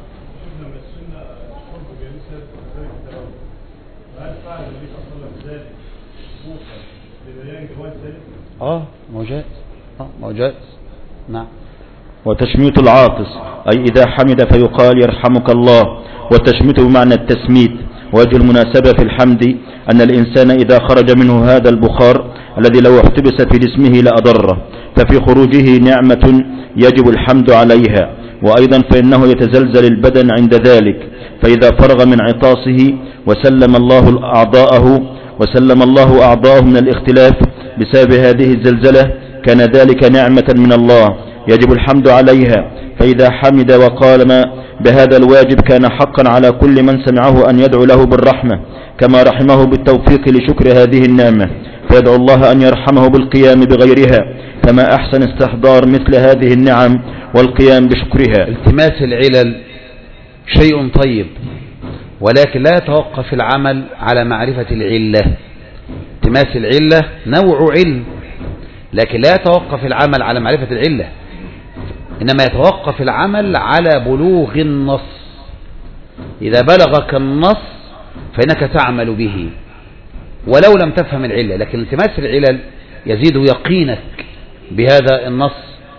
اه موجات اه موجات نعم. وتشميت العاطس أي إذا حمد فيقال يرحمك الله، والتشميت بمعنى التسميت. وجه المناسبة في الحمد أن الإنسان إذا خرج منه هذا البخار الذي لو احتبس في جسمه لأضره، ففي خروجه نعمة يجب الحمد عليها، وأيضا فإنه يتزلزل البدن عند ذلك، فإذا فرغ من عطاسه وسلم الله أعضاءه وسلم الله أعضاءه من الاختلاف بسبب هذه الزلزلة كان ذلك نعمة من الله يجب الحمد عليها. فإذا حمد وقال ما بهذا الواجب كان حقا على كل من سمعه أن يدعو له بالرحمة، كما رحمه بالتوفيق لشكر هذه النعمة، فيدعو الله أن يرحمه بالقيام بغيرها. فما أحسن استحضار مثل هذه النعم والقيام بشكرها. التماس العلل شيء طيب، ولكن لا يتوقف العمل على معرفة العلة. التماس العلة نوع علم، لكن لا يتوقف العمل على معرفة العلة، إنما يتوقف العمل على بلوغ النص. إذا بلغك النص فإنك تعمل به ولو لم تفهم العلة، لكن التماس العلل يزيد يقينك بهذا النص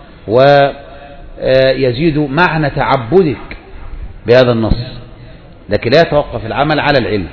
ويزيد معنى تعبدك بهذا النص، لكن لا يتوقف العمل على العلم.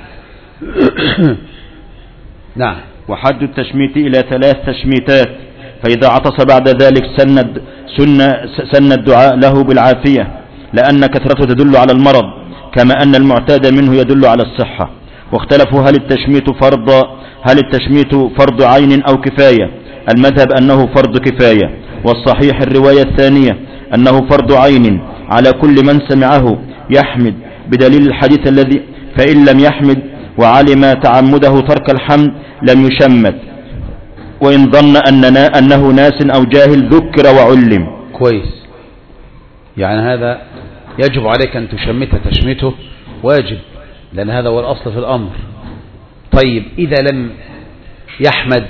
نعم. وحد التشميت إلى ثلاث تشميتات، فإذا عطس بعد ذلك سن سن الدعاء له بالعافية، لأن كثرته تدل على المرض كما أن المعتاد منه يدل على الصحة. واختلفوا هل التشميت فرض هل التشميت فرض عين أو كفاية. المذهب أنه فرض كفاية، والصحيح الرواية الثانية أنه فرض عين على كل من سمعه يحمد، بدليل الحديث الذي فإن لم يحمد وعلم تعمده ترك الحمد لم يشمت، وإن ظن أننا أنه ناس أو جاهل ذكر وعلم. كويس، يعني هذا يجب عليك أن تشمته، تشميته واجب، لأن هذا هو الأصل في الأمر. طيب إذا لم يحمد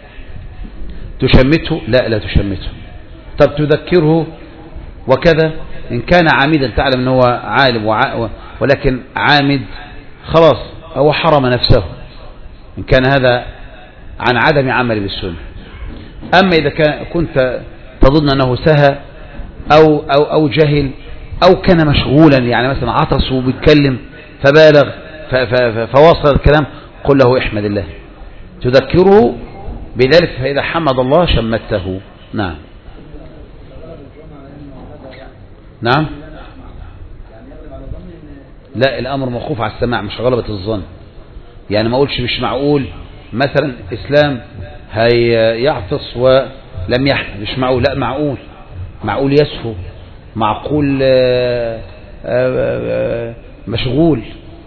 تشمته؟ لا لا تشمته. طب تذكره وكذا، إن كان عامدا تعلم أنه هو عالم وع... ولكن عامد خلاص هو حرم نفسه، إن كان هذا عن عدم عمل بالسنة. أما إذا كان كنت تظن أنه سهى أو, أو, أو جهل أو كان مشغولا، يعني مثلا عطس وبيتكلم فبالغ فواصل الكلام، قل له احمد الله، تذكره بذلك، فإذا حمد الله شمته. نعم نعم لا، الأمر موقوف على السماع مش غلبة الظن. يعني ما أقولش مش معقول مثلا إسلام هيعطس ولم يحمل، مش معقول. لا، معقول، معقول يسهو، معقول آآ آآ مشغول.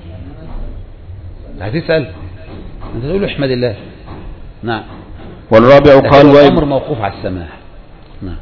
هتسأل انت تقول له احمد الله. نعم. والرابع قال الأمر موقوف على السماع. نعم.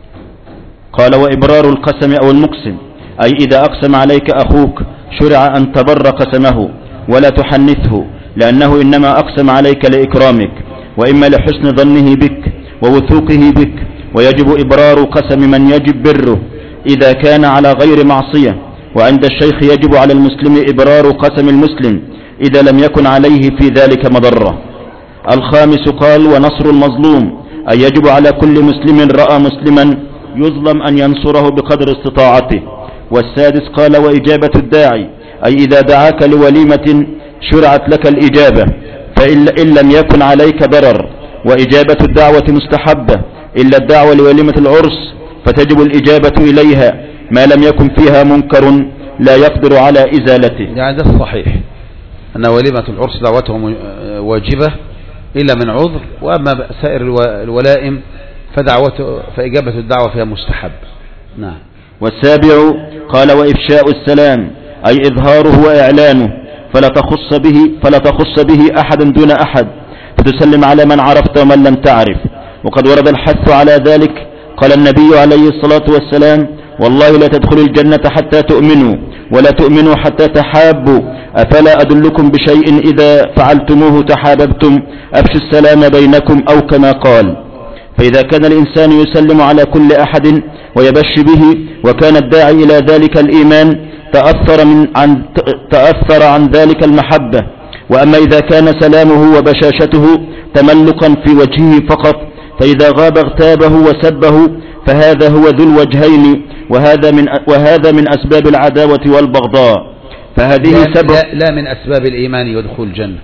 قال وإبرار القسم أو المقسم، أي إذا أقسم عليك أخوك شرع أن تبر قسمه ولا تحنثه، لأنه إنما أقسم عليك لإكرامك وإما لحسن ظنه بك ووثوقه بك، ويجب إبرار قسم من يجب بره إذا كان على غير معصية. وعند الشيخ يجب على المسلم إبرار قسم المسلم إذا لم يكن عليه في ذلك مضرة. الخامس قال ونصر المظلوم، أي يجب على كل مسلم رأى مسلما يظلم أن ينصره بقدر استطاعته. والسادس قال وإجابة الداعي، أي إذا دعاك لوليمة شرعت لك الإجابة فإن لم يكن عليك ضرر، وإجابة الدعوة مستحبة إلا الدعوة لوليمة العرس فتجب الإجابة إليها ما لم يكن فيها منكر لا يقدر على إزالته. يعني ده الصحيح أن وليمة العرس دعوتهم واجبة إلا من عذر، وأما سائر الولائم فدعوته فإجابة الدعوة فيها مستحب. نعم. والسابع قال وإفشاء السلام، أي إظهاره وإعلانه فلا تخص به فلا تخص به أحدا دون أحد، فتسلم على من عرفت ومن لم تعرف. وقد ورد الحث على ذلك، قال النبي عليه الصلاة والسلام والله لا تدخلوا الجنة حتى تؤمنوا ولا تؤمنوا حتى تحابوا، أفلا أدلكم بشيء إذا فعلتموه تحاببتم، أفشوا السلام بينكم أو كما قال. فإذا كان الإنسان يسلم على كل أحد ويبش به وكان الداعي إلى ذلك الإيمان تأثر, من عن تأثر عن ذلك المحبة. وأما إذا كان سلامه وبشاشته تملقا في وجهه فقط فإذا غاب اغتابه وسبه فهذا هو ذو الوجهين، وهذا من, وهذا من أسباب العداوة والبغضاء. فهذه لا, سبب لا, لا من أسباب الإيمان ودخول الجنة.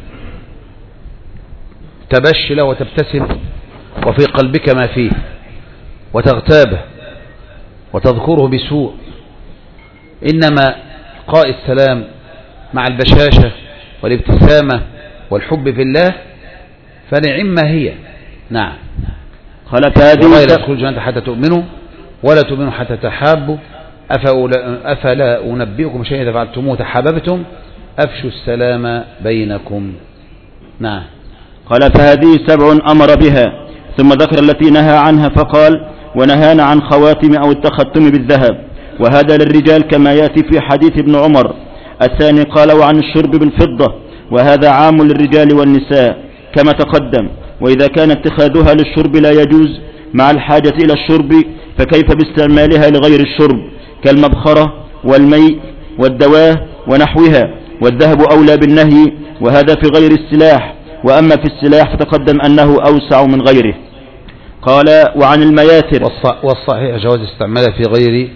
تبش له وتبتسم وفي قلبك ما فيه وتغتابه وتذكره بسوء، إنما قاء السلام مع البشاشة والابتسامة والحب في الله فنعم هي. نعم. قال فهذه ولا يدخل الجنة حتى تؤمنوا ولا تؤمنوا حتى تحابوا، أفلا أنبئكم شيئا إذا فعلتموه تحاببتم، أفشوا السلام بينكم. نعم. قال فهذه سبع أمر بها، ثم ذكر التي نهى عنها فقال ونهانا عن خواتم أو التختم بالذهب، وهذا للرجال كما يأتي في حديث ابن عمر. الثاني قال وعن الشرب بالفضة، وهذا عام للرجال والنساء كما تقدم. وإذا كان اتخاذها للشرب لا يجوز مع الحاجة إلى الشرب فكيف باستعمالها لغير الشرب كالمبخرة والميء والدواء ونحوها، والذهب أولى بالنهي، وهذا في غير السلاح. وأما في السلاح فتقدم أنه أوسع من غيره. قال وعن المياتر، والصحيح جواز استعمالها في غير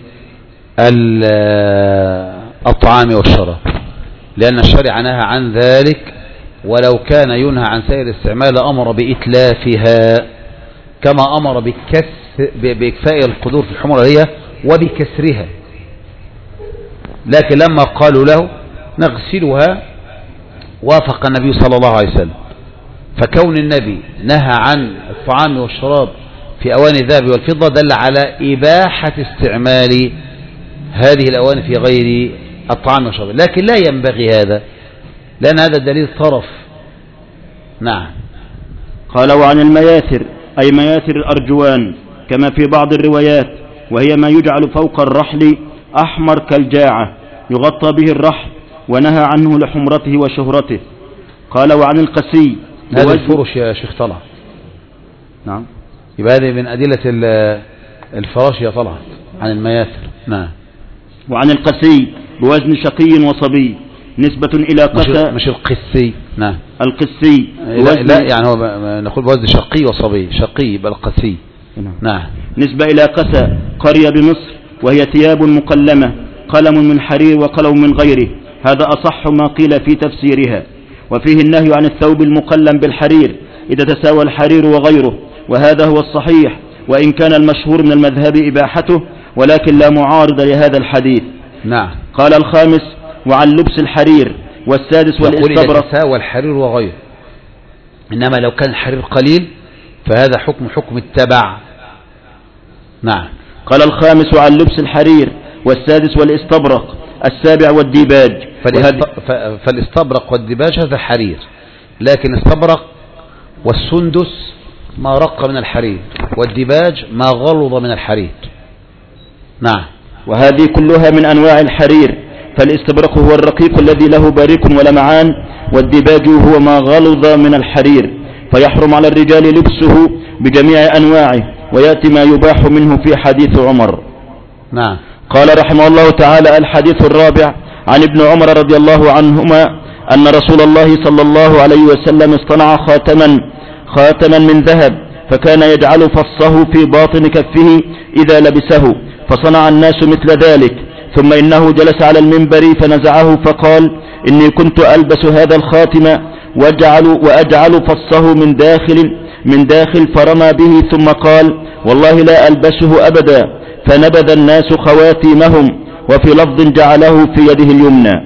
الطعام والشراب، لأن الشرع نهى عن ذلك، ولو كان ينهى عن سائر الاستعمال أمر بإتلافها كما أمر بإكفاء القدور في الحمر هي وبكسرها. لكن لما قالوا له نغسلها وافق النبي صلى الله عليه وسلم. فكون النبي نهى عن الطعام والشراب في أواني الذهب والفضة دل على إباحة استعمال هذه الأواني في غير الطعام والشراب، لكن لا ينبغي هذا لأن هذا الدليل طرف. نعم. قال وعن المياتر أي مياتر الأرجوان كما في بعض الروايات، وهي ما يجعل فوق الرحل أحمر كالجاعة يغطى به الرحل، ونهى عنه لحمرته وشهرته. قال وعن القسي هذا الفرش يا شيخ طلع. نعم. يبقى هذه من أدلة الفراش يا طلعت عن المياتر. نعم. وعن القسي بوزن شقي وصبي نسبة إلى قسى، مش القسي. نعم. القسي لا, لا يعني هو نقول بوزن شقي وصبي، شقي يبقى القسي. نعم. نعم. نسبة إلى قسى قرية بمصر، وهي ثياب مقلمة قلم من حرير وقلم من غيره، هذا أصح ما قيل في تفسيرها. وفيه النهي عن الثوب المقلم بالحرير إذا تساوى الحرير وغيره، وهذا هو الصحيح، وإن كان المشهور من المذهب إباحته، ولكن لا معارض لهذا الحديث. نعم. قال الخامس وعن لبس الحرير والسادس والاستبرق. الكساء والحرير وغيره، إنما لو كان الحرير قليل فهذا حكم حكم التبع. نعم. قال الخامس عن لبس الحرير والسادس والاستبرق السابع والديباج. فالاستبرق والديباج هذا حرير، لكن استبرق والسندس ما رق من الحرير، والديباج ما غلظ من الحرير. نعم. وهذه كلها من أنواع الحرير، فالاستبرق هو الرقيق الذي له بريق ولمعان، والديباج هو ما غلظ من الحرير، فيحرم على الرجال لبسه بجميع أنواعه، ويأتي ما يباح منه في حديث عمر. نعم. قال رحمه الله تعالى: الحديث الرابع عن ابن عمر رضي الله عنهما أن رسول الله صلى الله عليه وسلم اصطنع خاتما خاتما من ذهب، فكان يجعل فصه في باطن كفه إذا لبسه، فصنع الناس مثل ذلك. ثم إنه جلس على المنبر فنزعه فقال: إني كنت ألبس هذا الخاتم وأجعل, وأجعل فصه من داخل, من داخل فرمى به، ثم قال: والله لا ألبسه أبدا، فنبذ الناس خواتيمهم. وفي لفظ جعله في يده اليمنى.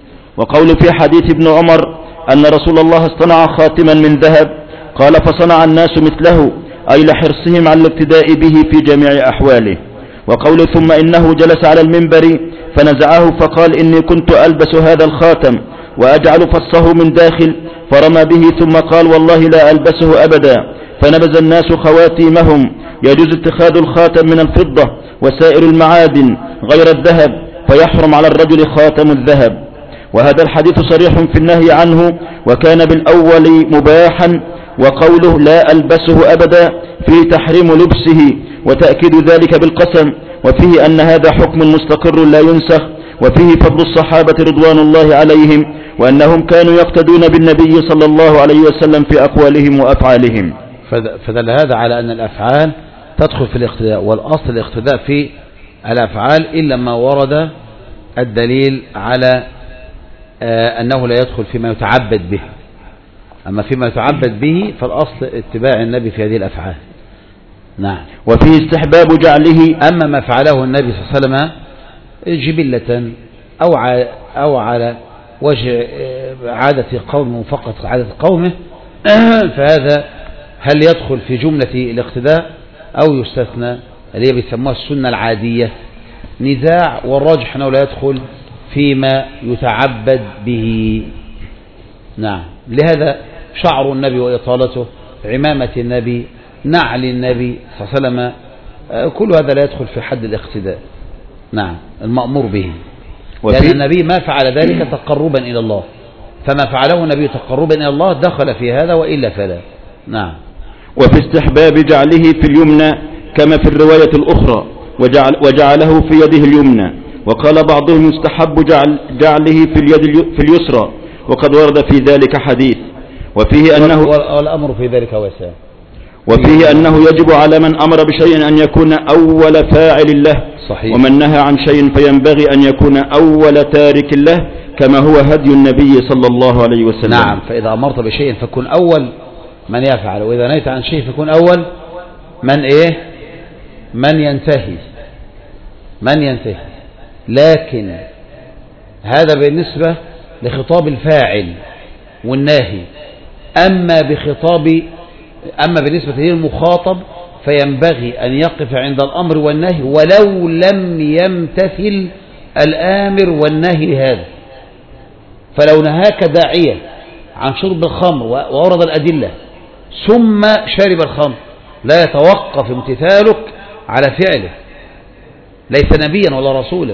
وقول في حديث ابن عمر أن رسول الله اصطنع خاتما من ذهب، قال: فصنع الناس مثله، أي لحرصهم على الاقتداء به في جميع أحواله. وقول ثم إنه جلس على المنبر فنزعه فقال: إني كنت ألبس هذا الخاتم وأجعل فصه من داخل فرمى به، ثم قال: والله لا ألبسه أبدا، فنبذ الناس خواتيمهم. يجوز اتخاذ الخاتم من الفضة وسائر المعادن غير الذهب، فيحرم على الرجل خاتم الذهب. وهذا الحديث صريح في النهي عنه، وكان بالأول مباحا، وقوله لا ألبسه أبدا فيه تحريم لبسه وتأكيد ذلك بالقسم، وفيه أن هذا حكم مستقر لا ينسخ، وفيه فضل الصحابة رضوان الله عليهم، وأنهم كانوا يقتدون بالنبي صلى الله عليه وسلم في أقوالهم وأفعالهم. فدل هذا على أن الأفعال تدخل في الاقتداء، والأصل الاقتداء في الأفعال إلا ما ورد الدليل على أنه لا يدخل فيما يتعبد به. أما فيما يتعبد به فالأصل اتباع النبي في هذه الأفعال. نعم. وفيه استحباب جعله. أما ما فعله النبي صلى الله عليه وسلم جبلة أو أو على وجه عادة قومه فقط عادة قومه فهذا هل يدخل في جملة الاقتداء أو يستثنى، اللي هي بيسموها السنة العادية؟ نزاع، والراجح أنه لا يدخل فيما يتعبد به. نعم. لهذا شعر النبي وإطالته، عمامة النبي، نعل النبي صلى الله عليه وسلم، كل هذا لا يدخل في حد الاقتداء. نعم، المأمور به، لأن النبي ما فعل ذلك تقربا إلى الله، فما فعله النبي تقربا إلى الله دخل في هذا، وإلا فلا. نعم. وفي استحباب جعله في اليمنى كما في الرواية الأخرى، وجعل وجعله في يده اليمنى. وقال بعضهم يستحب جعل جعله في اليد في اليسرى، وقد ورد في ذلك حديث. وفيه أنه والأمر في ذلك واسع. وفيه أنه يجب على من أمر بشيء أن يكون أول فاعل له، صحيح. ومن نهى عن شيء فينبغي أن يكون أول تارك له، كما هو هدي النبي صلى الله عليه وسلم. نعم. فإذا أمرت بشيء فكن أول من يفعل، وإذا نهيت عن شيء فكن أول من إيه من ينتهي من ينتهي لكن هذا بالنسبة لخطاب الفاعل والناهي. أما بخطاب أما بالنسبة للمخاطب فينبغي أن يقف عند الأمر والنهي ولو لم يمتثل الآمر والنهي لهذا. فلو نهاك داعية عن شرب الخمر وأورد الأدلة ثم شرب الخمر لا يتوقف امتثالك على فعله، ليس نبيا ولا رسولا.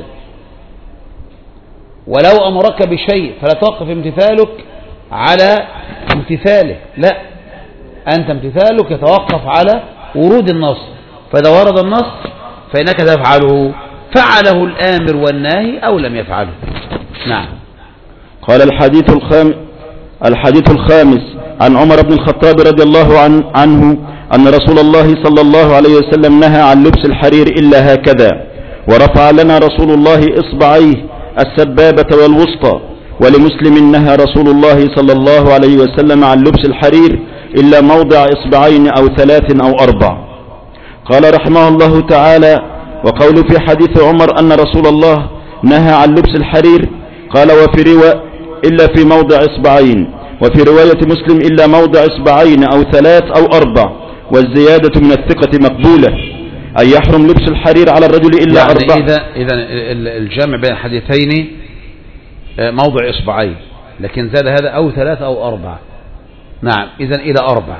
ولو أمرك بشيء فلا توقف امتثالك على امتثاله، لا، أنت امتثالك يتوقف على ورود النص، فإذا ورد النص فإنك تفعله، فعله الآمر والناهي أو لم يفعله. نعم. قال الحديث الخامس الحديث الخامس عن عمر بن الخطاب رضي الله عن عنه أن رسول الله صلى الله عليه وسلم نهى عن لبس الحرير إلا هكذا، ورفع لنا رسول الله إصبعيه السبابة والوسطى. ولمسلم نهى رسول الله صلى الله عليه وسلم عن لبس الحرير إلا موضع إصبعين أو ثلاث أو أربع. قال رحمه الله تعالى: وقول في حديث عمر أن رسول الله نهى عن لبس الحرير قال وفي رواية إلا في موضع إصبعين، وفي رواية مسلم إلا موضع إصبعين أو ثلاث أو أربع، والزيادة من الثقة مقبولة، أي يحرم لبس الحرير على الرجل إلا يعني أربع. إذا, إذا الجمع بين الحديثين موضع إصبعين، لكن زاد هذا أو ثلاث أو أربع. نعم، إذا إلى أربع.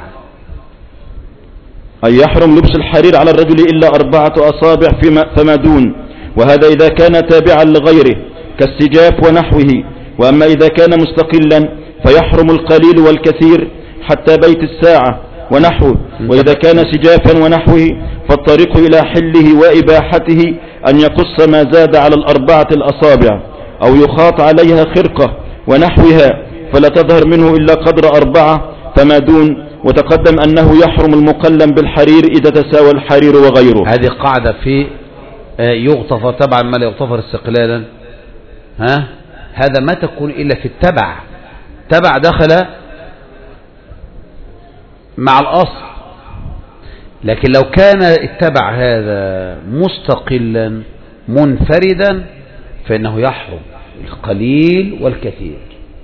أي يحرم لبس الحرير على الرجل إلا أربعة أصابع فما دون، وهذا إذا كان تابعا لغيره كالسجاف ونحوه. وأما إذا كان مستقلا فيحرم القليل والكثير حتى بيت الساعة ونحوه. وإذا كان سجافا ونحوه فالطريق إلى حله وإباحته أن يقص ما زاد على الأربعة الأصابع، أو يخاط عليها خرقة ونحوها فلا تظهر منه إلا قدر أربعة فما دون. وتقدم أنه يحرم المقلم بالحرير إذا تساوى الحرير وغيره. هذه قاعدة في يغتفر تبعا ما لا يغتفر استقلالا. ها، هذا ما تكون إلا في التبع. تبع دخل مع الأصل، لكن لو كان التبع هذا مستقلا منفردا فإنه يحرم القليل والكثير،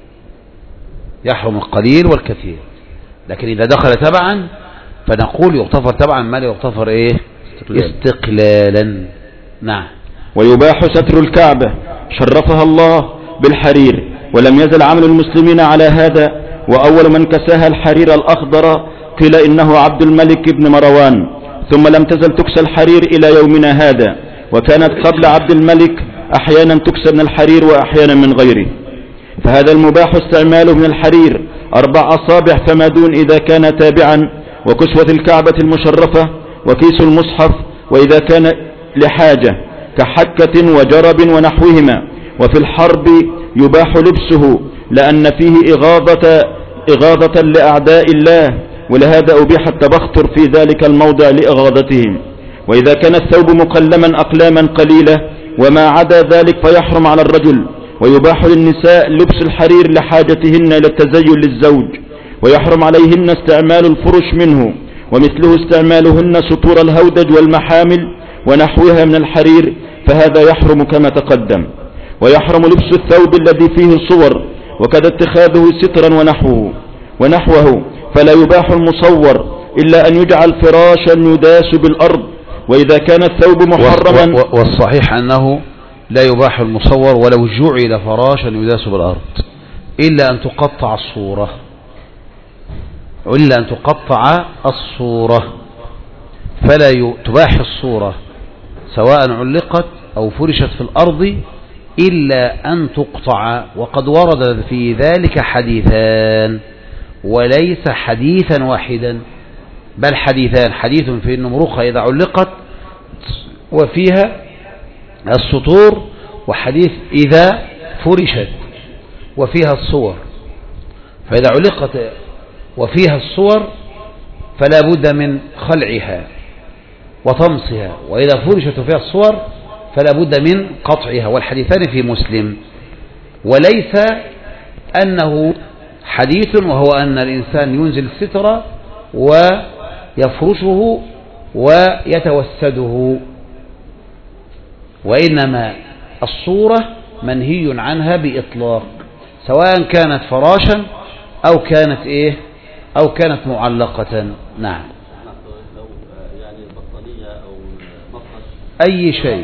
يحرم القليل والكثير. لكن إذا دخل تبعا فنقول يغتفر تبعا ما لا يغتفر إيه؟ استقلالا. نعم. ويباح ستر الكعبة شرفها الله بالحرير، ولم يزل عمل المسلمين على هذا. وأول من كساها الحرير الأخضر قيل إنه عبد الملك بن مروان، ثم لم تزل تكسى الحرير إلى يومنا هذا. وكانت قبل عبد الملك أحيانا تكسى من الحرير وأحيانا من غيره. فهذا المباح استعماله من الحرير أربع أصابع فما دون إذا كان تابعا، وكسوة الكعبة المشرفة، وكيس المصحف، وإذا كان لحاجة كحكة وجرب ونحوهما. وفي الحرب يباح لبسه لأن فيه إغاظة, إغاظة لأعداء الله، ولهذا أبيح التبختر في ذلك الموضع لإغاظتهم. وإذا كان الثوب مقلما أقلاما قليلة وما عدا ذلك فيحرم على الرجل. ويباح للنساء لبس الحرير لحاجتهن إلى التزين للزوج، ويحرم عليهن استعمال الفرش منه، ومثله استعمالهن سطور الهودج والمحامل ونحوها من الحرير، فهذا يحرم كما تقدم. ويحرم لبس الثوب الذي فيه صور، وكذا اتخاذه سترا ونحوه ونحوه فلا يباح المصور إلا أن يجعل فراشا يداس بالأرض. وإذا كان الثوب محرما، والصحيح أنه لا يباح المصور ولو جعل فراشا يداس بالأرض إلا أن تقطع الصورة، إلا أن تقطع الصورة، فلا تباح الصورة سواء علقت أو فرشت في الأرض إلا أن تقطع. وقد ورد في ذلك حديثان، وليس حديثا واحدا بل حديثان. حديث في النمرقة إذا علقت وفيها السطور، وحديث إذا فرشت وفيها الصور. فإذا علقت وفيها الصور فلا بد من خلعها وطمسها، وإذا فرشت وفيها الصور فلا بد من قطعها. والحديثان في مسلم. وليس أنه حديث وهو أن الإنسان ينزل الستر ويفرشه ويتوسده، وإنما الصورة منهي عنها بإطلاق، سواء كانت فراشا أو كانت إيه أو كانت معلقة. نعم. أي شيء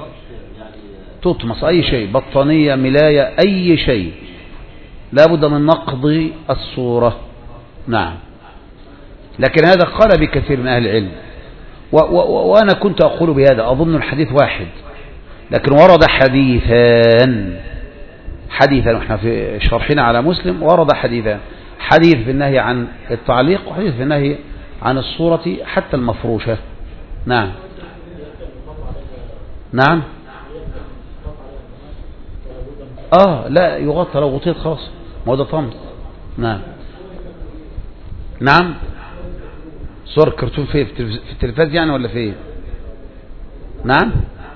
تطمس، أي شيء، بطانية، ملاية، أي شيء، لا بد من نقض الصورة. نعم. لكن هذا قال بكثير من أهل العلم، وأنا كنت أقول بهذا، أظن الحديث واحد، لكن ورد حديثان حديثا وإحنا في شرحنا على مسلم ورد حديثان، حديث في النهي عن التعليق وحديث في النهي عن الصورة حتى المفروشة. نعم. نعم. آه لا يغطى، لو غطيت خلاص ما هو ده طمس. نعم. نعم. صور كرتون في في التلفاز يعني ولا في؟ نعم.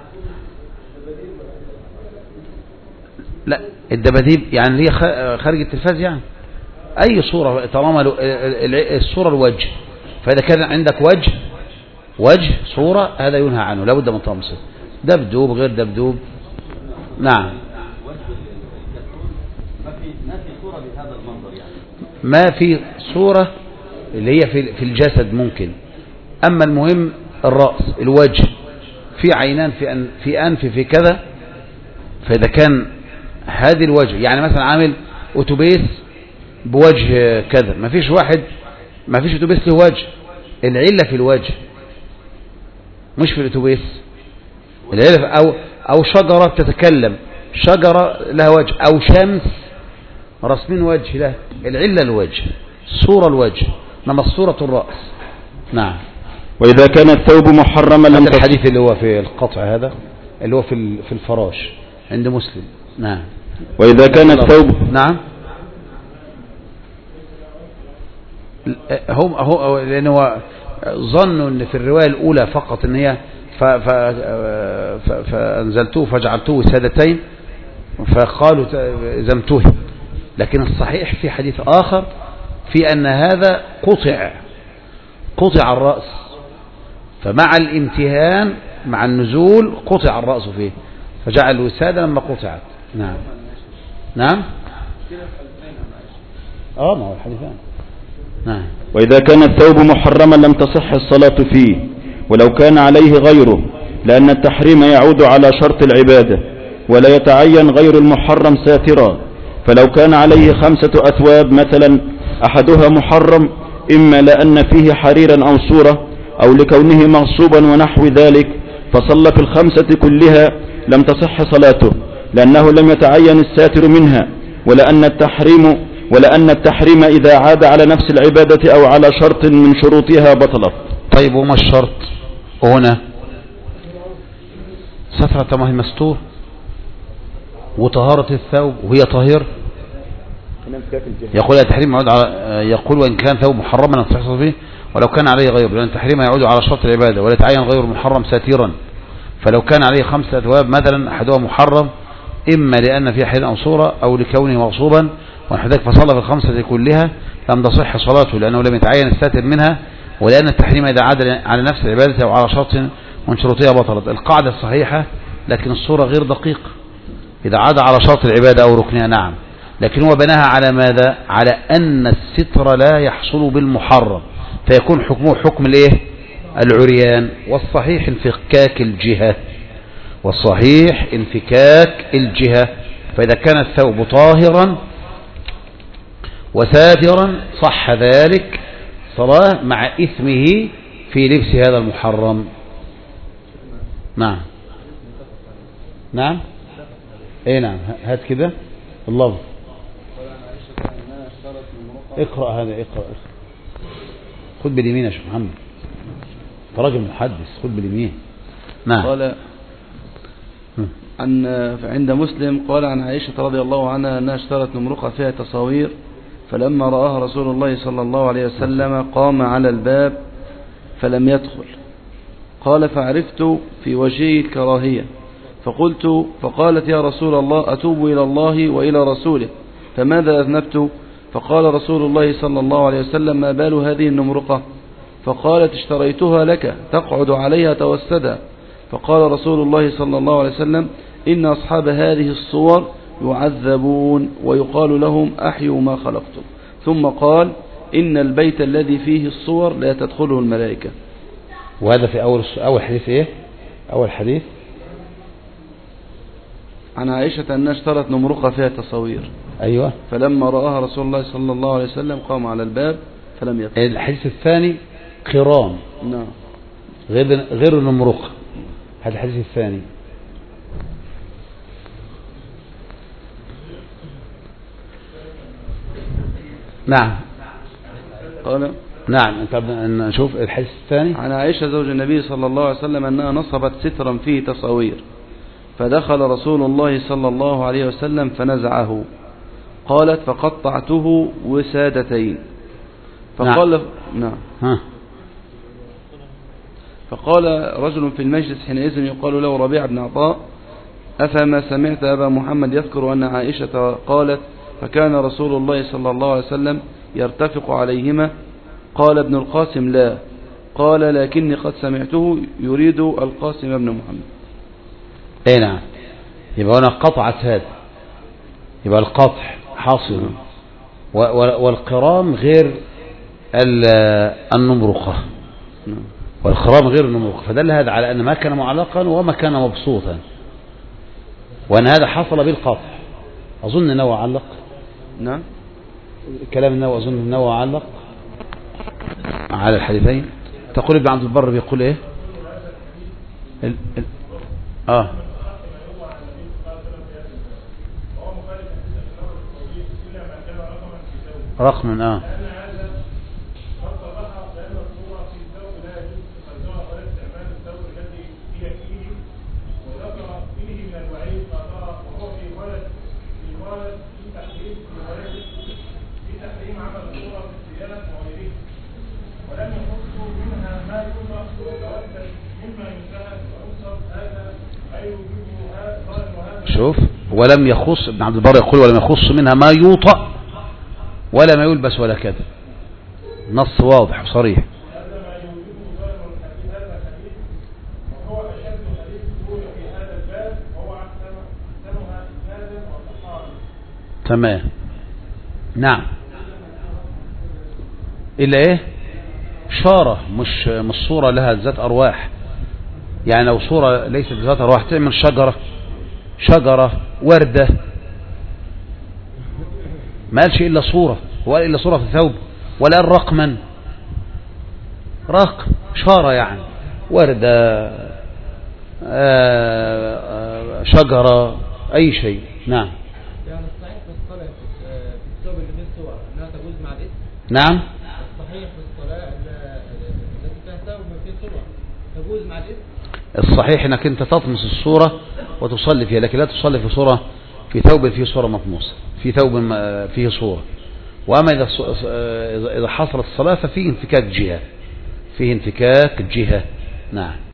لا الدباديب يعني هي خارج التلفاز، يعني أي صورة طالما الصورة الوجه، فإذا كان عندك وجه وجه صورة هذا ينهى عنه، لابد من طمسه، دبدوب غير دبدوب. نعم. ما في صورة بهذا المنظر يعني. ما في صورة اللي هي في في الجسد ممكن. أما المهم الرأس الوجه، في عينان في أن في أنف في كذا، فإذا كان هذه الوجه يعني مثلا عامل أتوبيس بوجه كذا، ما فيش واحد ما فيش أتوبيس له وجه، العلة في الوجه مش في الأتوبيس. العلة أو أو شجرة بتتكلم، شجرة لها وجه، أو شمس رسمين وجه له، العلة الوجه، صورة الوجه، انما الصورة الرأس. نعم. وإذا كان الثوب محرما لم هذا الحديث اللي هو في القطع، هذا اللي هو في في الفراش عند مسلم. نعم. وإذا كان الثوب نعم هم هو لأنه ظنوا ان في الرواية الأولى فقط ان هي فأنزلتوه فجعلتوه سادتين فقالوا زمتوه، لكن الصحيح في حديث آخر في أن هذا قطع قطع الرأس، فمع الامتهان مع النزول قطع الرأس فيه فجعلوا سادة لما قطعت. نعم. نعم. اه ما هو الحديثان. نعم. وإذا كان الثوب محرما لم تصح الصلاة فيه ولو كان عليه غيره، لأن التحريم يعود على شرط العبادة ولا يتعين غير المحرم ساترا. فلو كان عليه خمسة أثواب مثلا أحدها محرم إما لأن فيه حريرا أو صورة أو لكونه مغصوبا ونحو ذلك، فصلى في الخمسة كلها لم تصح صلاته، لأنه لم يتعين الساتر منها، ولأن التحريم ولأن التحريم إذا عاد على نفس العبادة أو على شرط من شروطها بطلت. طيب وما الشرط هنا؟ سترة ما هي مستور وطهارة الثوب وهي طاهر. يقول التحريم يعود على يقول وإن كان ثوب محرما لم تصح فيه ولو كان عليه غير، لأن التحريم يعود على شرط العبادة ولا يتعين غير محرم ساترا. فلو كان عليه خمسة أثواب مثلا أحدها محرم إما لأن فيه حرير أو صورة أو لكونه مغصوبا ونحدك فصلى في الخمسة كلها لم تصح صلاته، لأنه لم يتعين الساتر منها، ولأن التحريم إذا عاد على نفس العبادة أو على شرط من شروطها بطلت. القاعدة الصحيحة لكن الصورة غير دقيقة، إذا عاد على شرط العبادة أو ركنها نعم، لكن هو بناها على ماذا؟ على أن الستر لا يحصل بالمحرم فيكون حكمه حكم الايه؟ العريان. والصحيح انفكاك الجهة، والصحيح انفكاك الجهة. فإذا كان الثوب طاهرا وساترا صح ذلك صلاة مع إثمه في لبس هذا المحرم. نعم. نعم. ايه نعم. هات كده اللفظ. اقرأ هذا. اقرأ, اقرأ. خد باليمين يا شيخ محمد، انت راجل محدث، خد باليمين. نعم. قال عن عند مسلم قال عن عائشة رضي الله عنها أنها اشترت نمرقة فيها تصاوير، فلما رآها رسول الله صلى الله عليه وسلم قام على الباب فلم يدخل. قال فعرفت في وجهه الكراهية فقلت فقالت يا رسول الله أتوب إلى الله وإلى رسوله فماذا أذنبت؟ فقال رسول الله صلى الله عليه وسلم ما بال هذه النمرقة؟ فقالت اشتريتها لك تقعد عليها توسدا. فقال رسول الله صلى الله عليه وسلم إن أصحاب هذه الصور يعذبون ويقال لهم أحيوا ما خلقتم. ثم قال إن البيت الذي فيه الصور لا تدخله الملائكة. وهذا في أول أول حديث إيه؟ أول حديث عن عائشة أنها اشترت نمرقة فيها تصوير. أيوة. فلما رآها رسول الله صلى الله عليه وسلم قام على الباب فلم يدخل. الحديث الثاني قران. نعم. غير غير النمرقة. هذا الحديث الثاني. نعم. قال نعم. انت نشوف الحديث الثاني. عن عائشة زوج النبي صلى الله عليه وسلم أنها نصبت سترا فيه تصاوير فدخل رسول الله صلى الله عليه وسلم فنزعه. قالت فقطعته وسادتين. فقال نعم. نعم. ها. فقال رجل في المجلس حينئذ يقال له ربيع بن عطاء أفما سمعت أبا محمد يذكر أن عائشة قالت فكان رسول الله صلى الله عليه وسلم يرتفق عليهما؟ قال ابن القاسم لا. قال لكني قد سمعته يريد القاسم بن محمد. اي نعم. يبقى هنا قطعت هذا، يبقى القطع حاصل. والقرام غير النمرقة، والقرام غير النمرقة، فدل هذا على أن ما كان معلقا وما كان مبسوطا، وأن هذا حصل بالقطع. أظن أنه علق. نعم، كلام النووي أظن النووي علق على الحديثين. تقول ابن عبد البر بيقول إيه؟ ال... ال... آه رقم آه شوف، ولم يخص ابن عبد البر يقول ولم يخص منها ما يوطأ ولا ما يلبس ولا كذا، نص واضح وصريح. تمام. نعم. إلا إيه؟ شارة، مش مش صورة لها ذات أرواح. يعني لو صورة ليست ذات أرواح تعمل شجرة، شجرة، وردة، ما قالش إلا صورة، ولا إلا صورة في ثوب، ولا قال رقما، رقم، شارة يعني، وردة، آآ آآ شجرة، أي شيء. نعم. يعني الصحيح في الصلاة في الثوب اللي فيه الصور أنها تجوز مع الاسم؟ نعم. الصحيح في الصلاة التي فيها ثوب فيه صور تجوز مع الاسم؟ الصحيح انك انت تطمس الصورة وتصلي فيها، لكن لا تصلي في صورة في ثوب فيه صورة مطموسة، في ثوب فيه صورة. واما اذا اذا حصلت الصلاة ففيه انفكاك جهة، فيه انفكاك جهة. نعم.